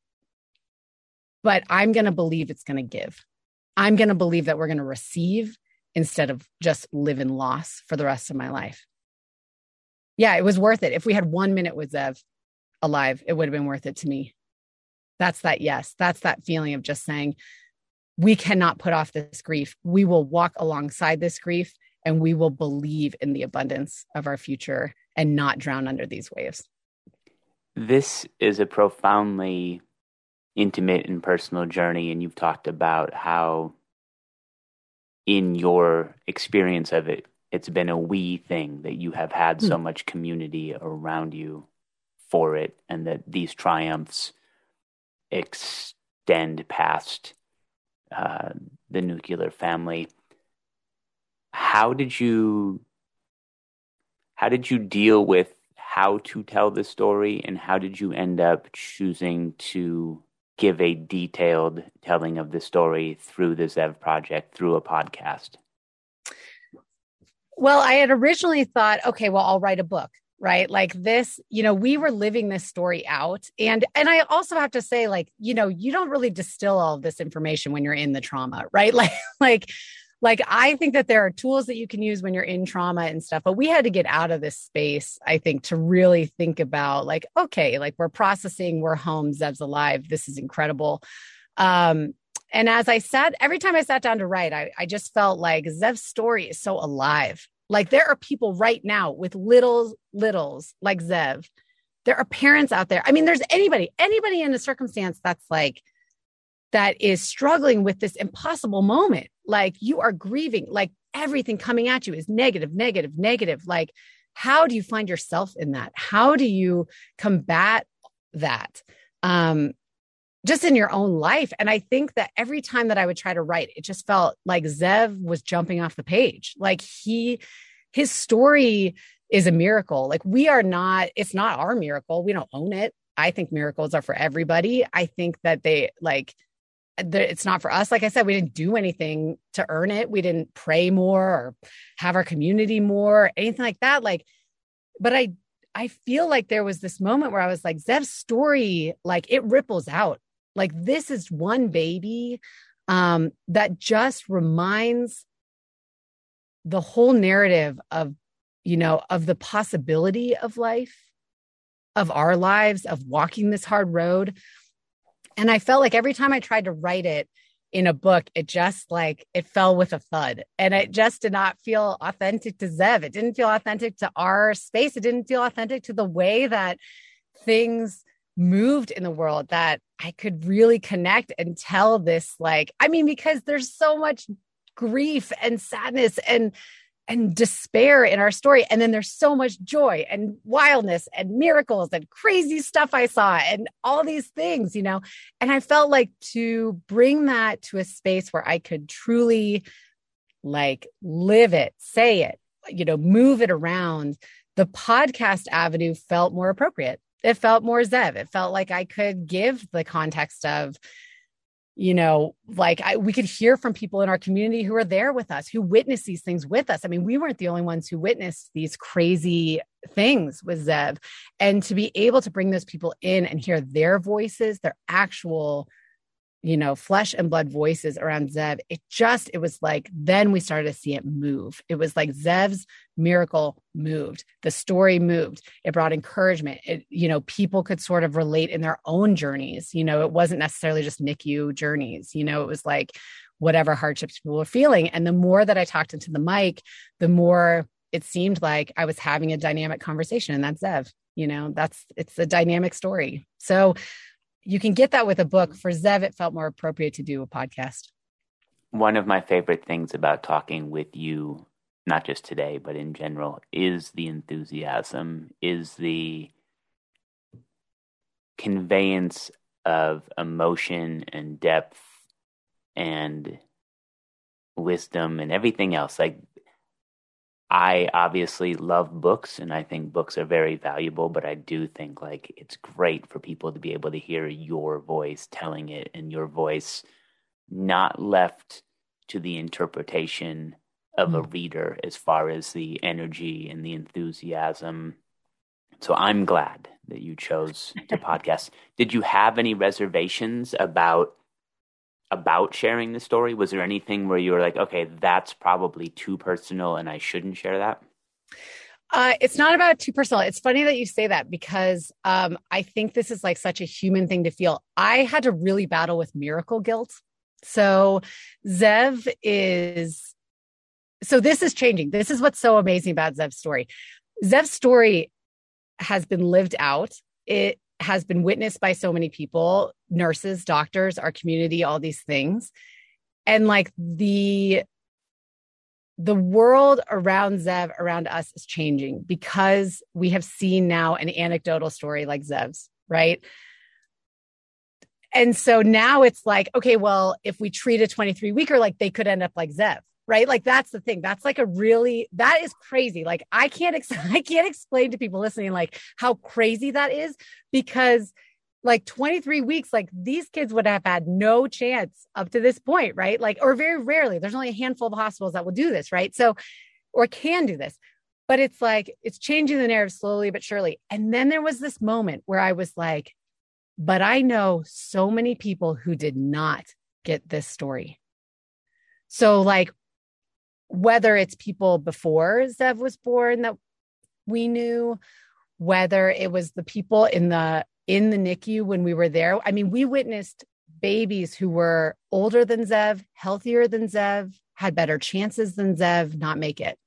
but I'm going to believe it's going to give. I'm going to believe that we're going to receive instead of just live in loss for the rest of my life. Yeah, it was worth it. If we had one minute with Zev alive, it would have been worth it to me. That's that yes. That's that feeling of just saying, we cannot put off this grief. We will walk alongside this grief and we will believe in the abundance of our future and not drown under these waves. This is a profoundly intimate and personal journey, and you've talked about how in your experience of it, it's been a we thing, that you have had so much community around you for it, and that these triumphs extend past uh, the nuclear family. How did you, how did you deal with how to tell the story, and how did you end up choosing to give a detailed telling of the story through the Zev Project, through a podcast? Well, I had originally thought, okay, well, I'll write a book, right? Like this, you know, we were living this story out. And, and I also have to say, like, you know, you don't really distill all of this information when you're in the trauma, right? Like, like, Like, I think that there are tools that you can use when you're in trauma and stuff, but we had to get out of this space, I think, to really think about like, okay, like we're processing, we're home, Zev's alive. This is incredible. Um, and as I sat, every time I sat down to write, I, I just felt like Zev's story is so alive. Like there are people right now with little littles like Zev. There are parents out there. I mean, there's anybody, anybody in a circumstance that's like, that is struggling with this impossible moment. Like you are grieving, like everything coming at you is negative, negative, negative. Like, how do you find yourself in that? How do you combat that? Um, just in your own life. And I think that every time that I would try to write, it just felt like Zev was jumping off the page. Like he, his story is a miracle. Like we are not, it's not our miracle. We don't own it. I think miracles are for everybody. I think that they like, it's not for us. Like I said, we didn't do anything to earn it. We didn't pray more or have our community more, or anything like that. Like, but I, I feel like there was this moment where I was like, Zev's story, like it ripples out. Like this is one baby um, that just reminds the whole narrative of, you know, of the possibility of life, of our lives, of walking this hard road. And I felt like every time I tried to write it in a book, it just like, it fell with a thud, and it just did not feel authentic to Zev. It didn't feel authentic to our space. It didn't feel authentic to the way that things moved in the world, that I could really connect and tell this. Like, I mean, because there's so much grief and sadness and and despair in our story. And then there's so much joy and wildness and miracles and crazy stuff I saw and all these things, you know, and I felt like to bring that to a space where I could truly like live it, say it, you know, move it around. The podcast avenue felt more appropriate. It felt more Zev. It felt like I could give the context of, you know, like I, we could hear from people in our community who are there with us, who witnessed these things with us. I mean, we weren't the only ones who witnessed these crazy things with Zev. And to be able to bring those people in and hear their voices, their actual you know, flesh and blood voices around Zev, it just, it was like, then we started to see it move. It was like Zev's miracle moved. The story moved. It brought encouragement. It, you know, people could sort of relate in their own journeys. You know, it wasn't necessarily just N I C U journeys. You know, it was like whatever hardships people were feeling. And the more that I talked into the mic, the more it seemed like I was having a dynamic conversation. And that's Zev. You know, that's, it's a dynamic story. So you can get that with a book. For Zev, it felt more appropriate to do a podcast. One of my favorite things about talking with you, not just today, but in general, is the enthusiasm, is the conveyance of emotion and depth and wisdom and everything else. Like, I obviously love books, and I think books are very valuable, but I do think like it's great for people to be able to hear your voice telling it, and your voice not left to the interpretation of mm. a reader as far as the energy and the enthusiasm. So I'm glad that you chose to podcast. Did you have any reservations about about sharing the story? Was there anything where you were like, okay, that's probably too personal and I shouldn't share that? Uh, it's not about too personal. It's funny that you say that, because um, I think this is like such a human thing to feel. I had to really battle with miracle guilt. So Zev is, so this is changing. This is what's so amazing about Zev's story. Zev's story has been lived out. It has been witnessed by so many people, nurses, doctors, our community, all these things. And like the, the world around Zev, around us, is changing because we have seen now an anecdotal story like Zev's, right? And so now it's like, okay, well, if we treat a twenty-three weeker, like they could end up like Zev, right? Like that's the thing. That's like a really, that is crazy. Like I can't, ex- I can't explain to people listening, like how crazy that is, because like twenty-three weeks, like these kids would have had no chance up to this point, right? Like, or very rarely, there's only a handful of hospitals that will do this, right? So, or can do this, but it's like, it's changing the narrative slowly but surely. And then there was this moment where I was like, but I know so many people who did not get this story. So like, whether it's people before Zev was born that we knew, whether it was the people in the in the N I C U when we were there. I mean, we witnessed babies who were older than Zev, healthier than Zev, had better chances than Zev, not make it.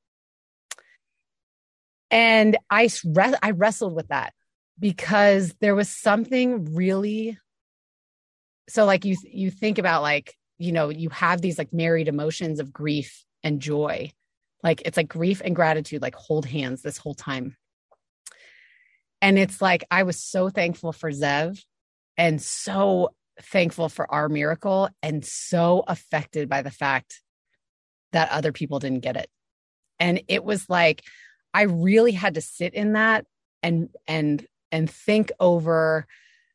And I, I wrestled with that because there was something really, so like you, you think about like, you know, you have these like married emotions of grief and joy. Like it's like grief and gratitude, like hold hands this whole time. And it's like, I was so thankful for Zev and so thankful for our miracle and so affected by the fact that other people didn't get it. And it was like, I really had to sit in that and, and, and think over,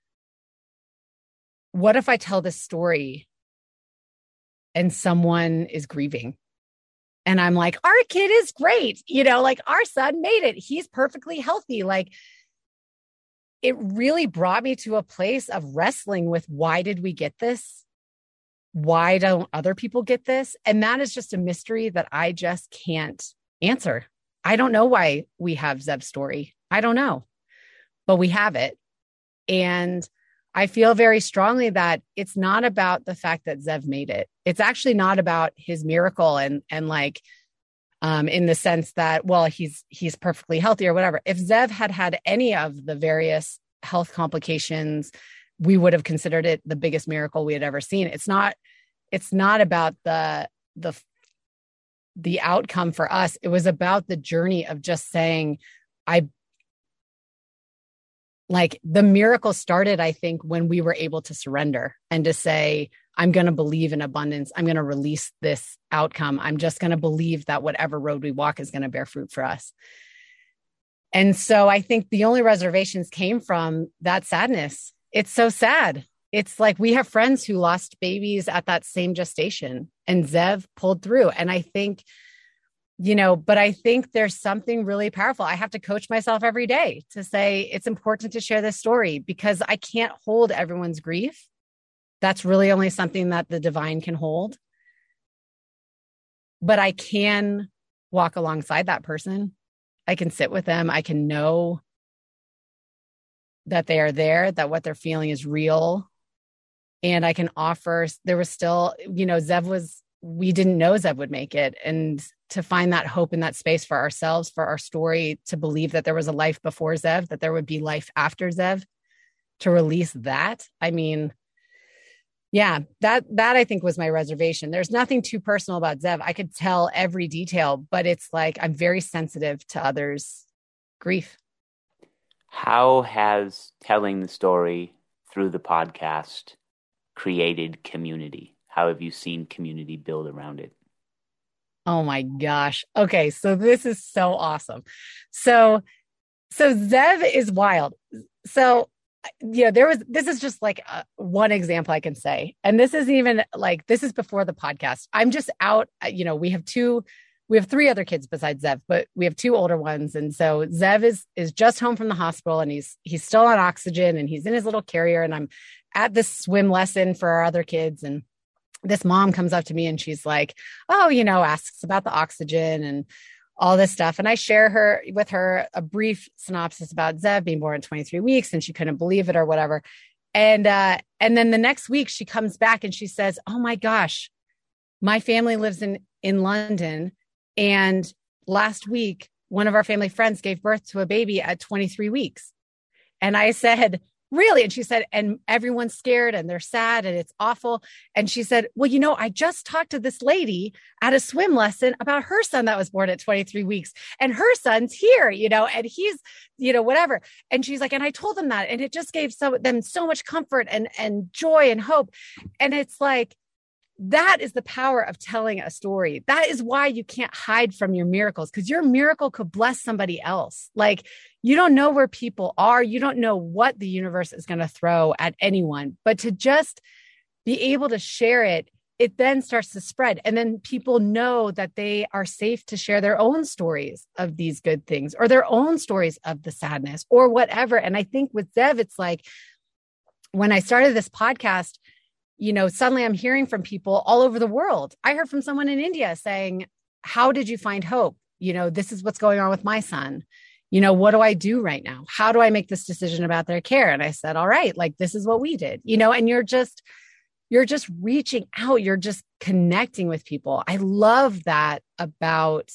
what if I tell this story and someone is grieving? And I'm like, our kid is great. You know, like our son made it. He's perfectly healthy. Like, it really brought me to a place of wrestling with, why did we get this? Why don't other people get this? And that is just a mystery that I just can't answer. I don't know why we have Zev's story. I don't know, but we have it. And I feel very strongly that it's not about the fact that Zev made it. It's actually not about his miracle and, and like, um, in the sense that, well, he's, he's perfectly healthy or whatever. If Zev had had any of the various health complications, we would have considered it the biggest miracle we had ever seen. It's not, it's not about the, the, the outcome for us. It was about the journey of just saying, I, like the miracle started, I think, when we were able to surrender and to say, I'm going to believe in abundance. I'm going to release this outcome. I'm just going to believe that whatever road we walk is going to bear fruit for us. And so I think the only reservations came from that sadness. It's so sad. It's like we have friends who lost babies at that same gestation, and Zev pulled through. And I think, you know, but I think there's something really powerful. I have to coach myself every day to say it's important to share this story because I can't hold everyone's grief. That's really only something that the divine can hold. But I can walk alongside that person. I can sit with them. I can know that they are there, that what they're feeling is real. And I can offer, there was still, you know, Zev was, we didn't know Zev would make it. And to find that hope in that space for ourselves, for our story, to believe that there was a life before Zev, that there would be life after Zev, to release that. I mean, yeah, that, that I think was my reservation. There's nothing too personal about Zev. I could tell every detail, but it's like, I'm very sensitive to others' grief. How has telling the story through the podcast created community? How have you seen community build around it? Oh my gosh. Okay. So this is so awesome. So, so Zev is wild. So, yeah, there was, this is just like uh, one example I can say. And this is even like, this is before the podcast. I'm just out, you know, we have two, we have three other kids besides Zev, but we have two older ones. And so Zev is, is just home from the hospital, and he's, he's still on oxygen, and he's in his little carrier. And I'm at this swim lesson for our other kids. And this mom comes up to me and she's like, oh, you know, asks about the oxygen and all this stuff. And I share her with her a brief synopsis about Zev being born at twenty-three weeks, and she couldn't believe it or whatever. And, uh, and then the next week she comes back and she says, oh my gosh, my family lives in, in London. And last week, one of our family friends gave birth to a baby at twenty-three weeks. And I said, really? And she said, and everyone's scared and they're sad and it's awful. And she said, well, you know, I just talked to this lady at a swim lesson about her son that was born at twenty-three weeks, and her son's here, you know, and he's, you know, whatever. And she's like, and I told them that, and it just gave so them so much comfort and, and joy and hope. And it's like, that is the power of telling a story. That is why you can't hide from your miracles, because your miracle could bless somebody else. Like, you don't know where people are. You don't know what the universe is going to throw at anyone, but to just be able to share it, it then starts to spread. And then people know that they are safe to share their own stories of these good things, or their own stories of the sadness or whatever. And I think with Zev, it's like, when I started this podcast, you know, suddenly I'm hearing from people all over the world. I heard from someone in India saying, how did you find hope? You know, this is what's going on with my son. You know, what do I do right now? How do I make this decision about their care? And I said, all right, like, this is what we did, you know, and you're just, you're just reaching out. You're just connecting with people. I love that about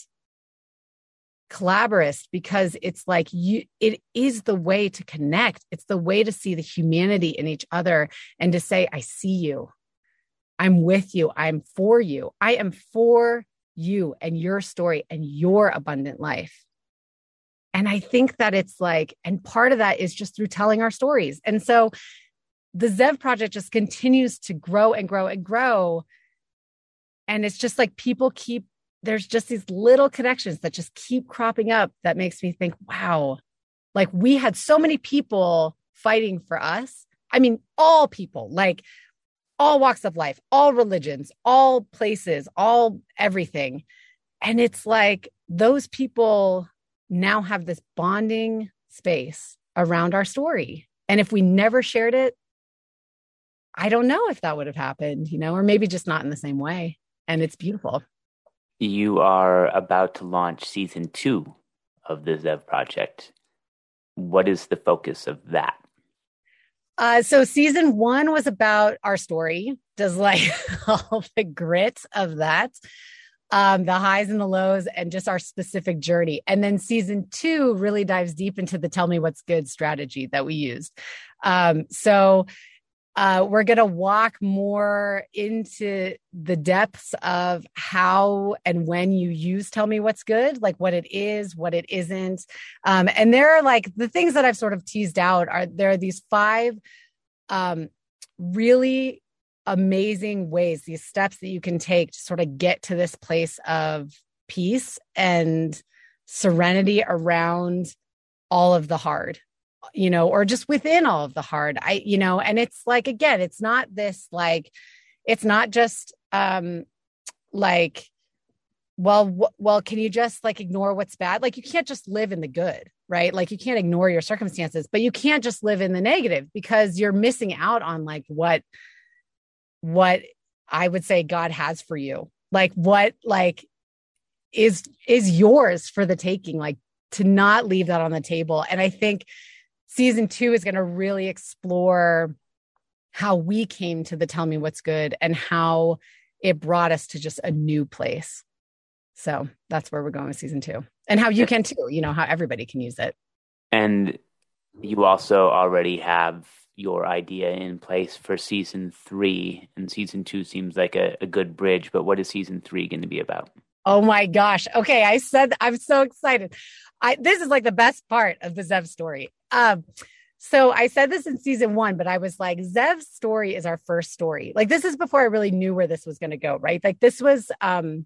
Collaborist, because it's like, you, it is the way to connect. It's the way to see the humanity in each other and to say, I see you. I'm with you. I'm for you. I am for you and your story and your abundant life. And I think that it's like, and part of that is just through telling our stories. And so the Zev project just continues to grow and grow and grow. And it's just like, people keep, there's just these little connections that just keep cropping up that makes me think, wow, like, we had so many people fighting for us. I mean, all people, like all walks of life, all religions, all places, all everything. And it's like, those people now have this bonding space around our story. And if we never shared it, I don't know if that would have happened, you know, or maybe just not in the same way. And it's beautiful. You are about to launch season two of the Zev project. What is the focus of that? Uh, so season one was about our story, just like all the grit of that, um, the highs and the lows, and just our specific journey. And then season two really dives deep into the tell me what's good strategy that we used. Um, so Uh, we're going to walk more into the depths of how and when you use Tell Me What's Good, like what it is, what it isn't. Um, and there are like the things that I've sort of teased out are there are these five um, really amazing ways, these steps that you can take to sort of get to this place of peace and serenity around all of the hard, you know, or just within all of the hard, I, you know, and it's like, again, it's not this, like, it's not just, um, like, well, w- well, can you just like ignore what's bad? Like, you can't just live in the good, right? Like, you can't ignore your circumstances, but you can't just live in the negative, because you're missing out on like what, what I would say God has for you. Like what, like is, is yours for the taking, like to not leave that on the table. And I think season two is going to really explore how we came to the Tell Me What's Good and how it brought us to just a new place. So that's where we're going with season two, and how you can too, you know, how everybody can use it. And you also already have your idea in place for season three, and season two seems like a, a good bridge, but what is season three going to be about? Oh my gosh. Okay. I said, I'm so excited. I, this is like the best part of the Zev story. Um, so I said this in season one, but I was like, Zev's story is our first story. Like, this is before I really knew where this was going to go, right? Like, this was, um,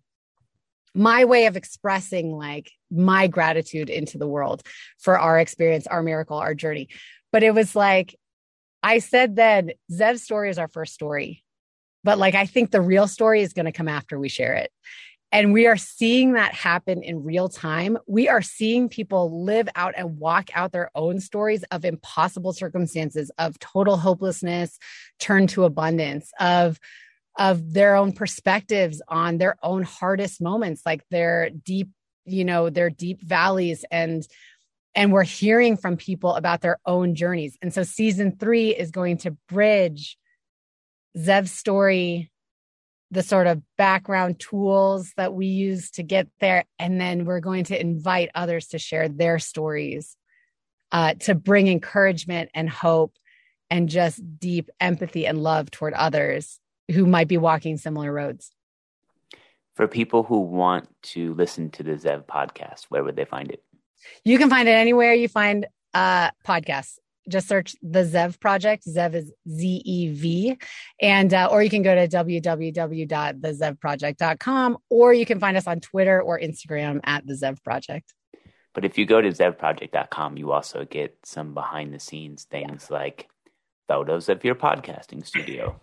my way of expressing like my gratitude into the world for our experience, our miracle, our journey. But it was like, I said then Zev's story is our first story, but like, I think the real story is going to come after we share it. And we are seeing that happen in real time. We are seeing people live out and walk out their own stories of impossible circumstances, of total hopelessness, turned to abundance, of of their own perspectives on their own hardest moments, like their deep, you know, their deep valleys. And, and we're hearing from people about their own journeys. And so season three is going to bridge Zev's story, the sort of background tools that we use to get there. And then we're going to invite others to share their stories, uh, to bring encouragement and hope and just deep empathy and love toward others who might be walking similar roads. For people who want to listen to the Zev podcast, where would they find it? You can find it anywhere you find uh, podcasts. Just search the Zev Project. Zev is Z E V. And, uh, or you can go to w w w dot the zev project dot com, or you can find us on Twitter or Instagram at the Zev Project. But if you go to zev project dot com, you also get some behind the scenes things, yeah, like photos of your podcasting studio.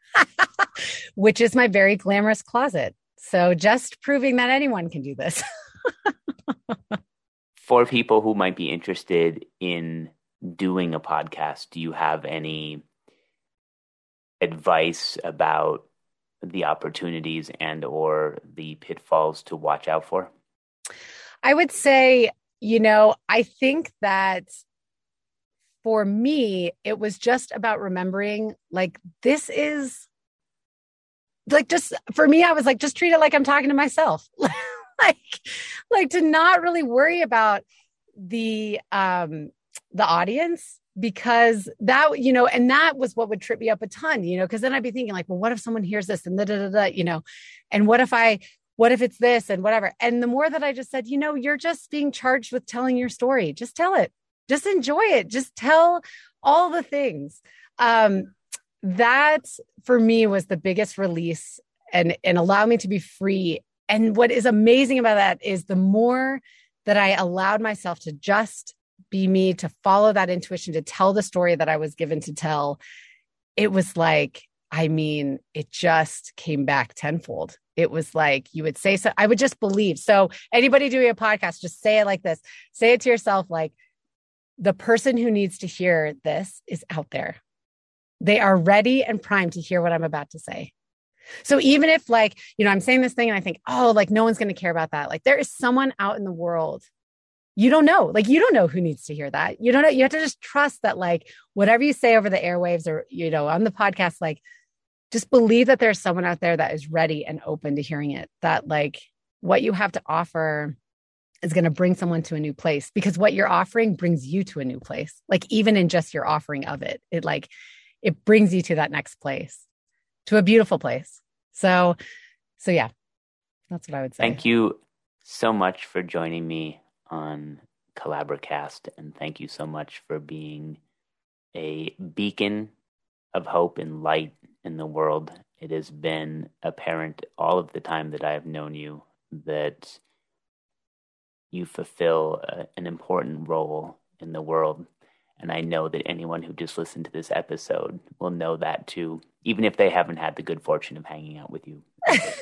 Which is my very glamorous closet. So just proving that anyone can do this. For people who might be interested in doing a podcast, do you have any advice about the opportunities and or the pitfalls to watch out for? I would say, you know, I think that for me, it was just about remembering, like, this is like, just for me, I was like, just treat it like I'm talking to myself. like, like to not really worry about the, um, the audience, because that, you know, and that was what would trip me up a ton, you know, because then I'd be thinking like, well, what if someone hears this and da, da, da, da, you know, and what if I, what if it's this and whatever. And the more that I just said, you know, you're just being charged with telling your story. Just tell it. Just enjoy it. Just tell all the things. Um, that for me was the biggest release and, and allow me to be free. And what is amazing about that is the more that I allowed myself to just be me, to follow that intuition, to tell the story that I was given to tell, it was like, I mean, it just came back tenfold. It was like, you would say, so I would just believe. So anybody doing a podcast, just say it like this, say it to yourself, like, the person who needs to hear this is out there. They are ready and primed to hear what I'm about to say. So even if, like, you know, I'm saying this thing and I think, oh, like, no one's going to care about that. Like, there is someone out in the world. You don't know, like, you don't know who needs to hear that. You don't know. You have to just trust that, like, whatever you say over the airwaves or, you know, on the podcast, like, just believe that there's someone out there that is ready and open to hearing it, that, like, what you have to offer is going to bring someone to a new place, because what you're offering brings you to a new place. Like, even in just your offering of it, it like, it brings you to that next place, to a beautiful place. So, so yeah, that's what I would say. Thank you so much for joining me on Collaboracast, and thank you so much for being a beacon of hope and light in the world. It has been apparent all of the time that I have known you that you fulfill a, an important role in the world. And I know that anyone who just listened to this episode will know that too, even if they haven't had the good fortune of hanging out with you.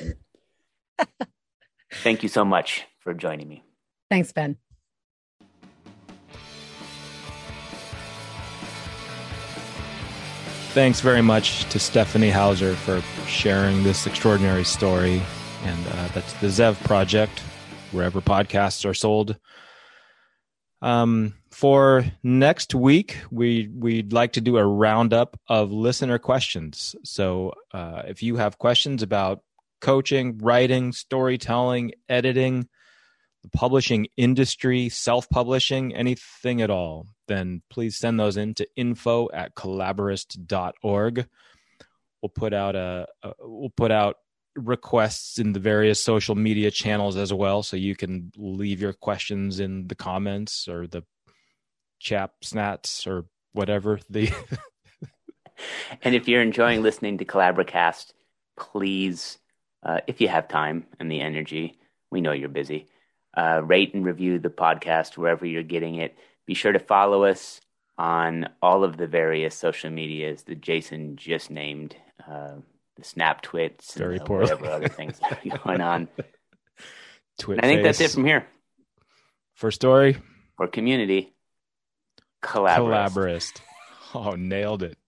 Thank you so much for joining me. Thanks, Ben. thanks very much to Stephanie Hauser for sharing this extraordinary story. And uh, that's the Zev Project, wherever podcasts are sold. Um, for next week, we, we'd like to do a roundup of listener questions. So uh, if you have questions about coaching, writing, storytelling, editing, the publishing industry, self-publishing, anything at all, then please send those in to info at collaborist dot org. We'll put out a, a we'll put out requests in the various social media channels as well, so you can leave your questions in the comments or the chap snats or whatever the And if you're enjoying listening to Collaboracast, please, uh, if you have time and the energy, we know you're busy, uh, rate and review the podcast wherever you're getting it. Be sure to follow us on all of the various social medias that Jason just named, uh, the Snap Twits, Very and uh, poorly. whatever other things are going on. Twit And I think face. that's it from here. For story, For community, Collaborist. Collaborist. Oh, nailed it.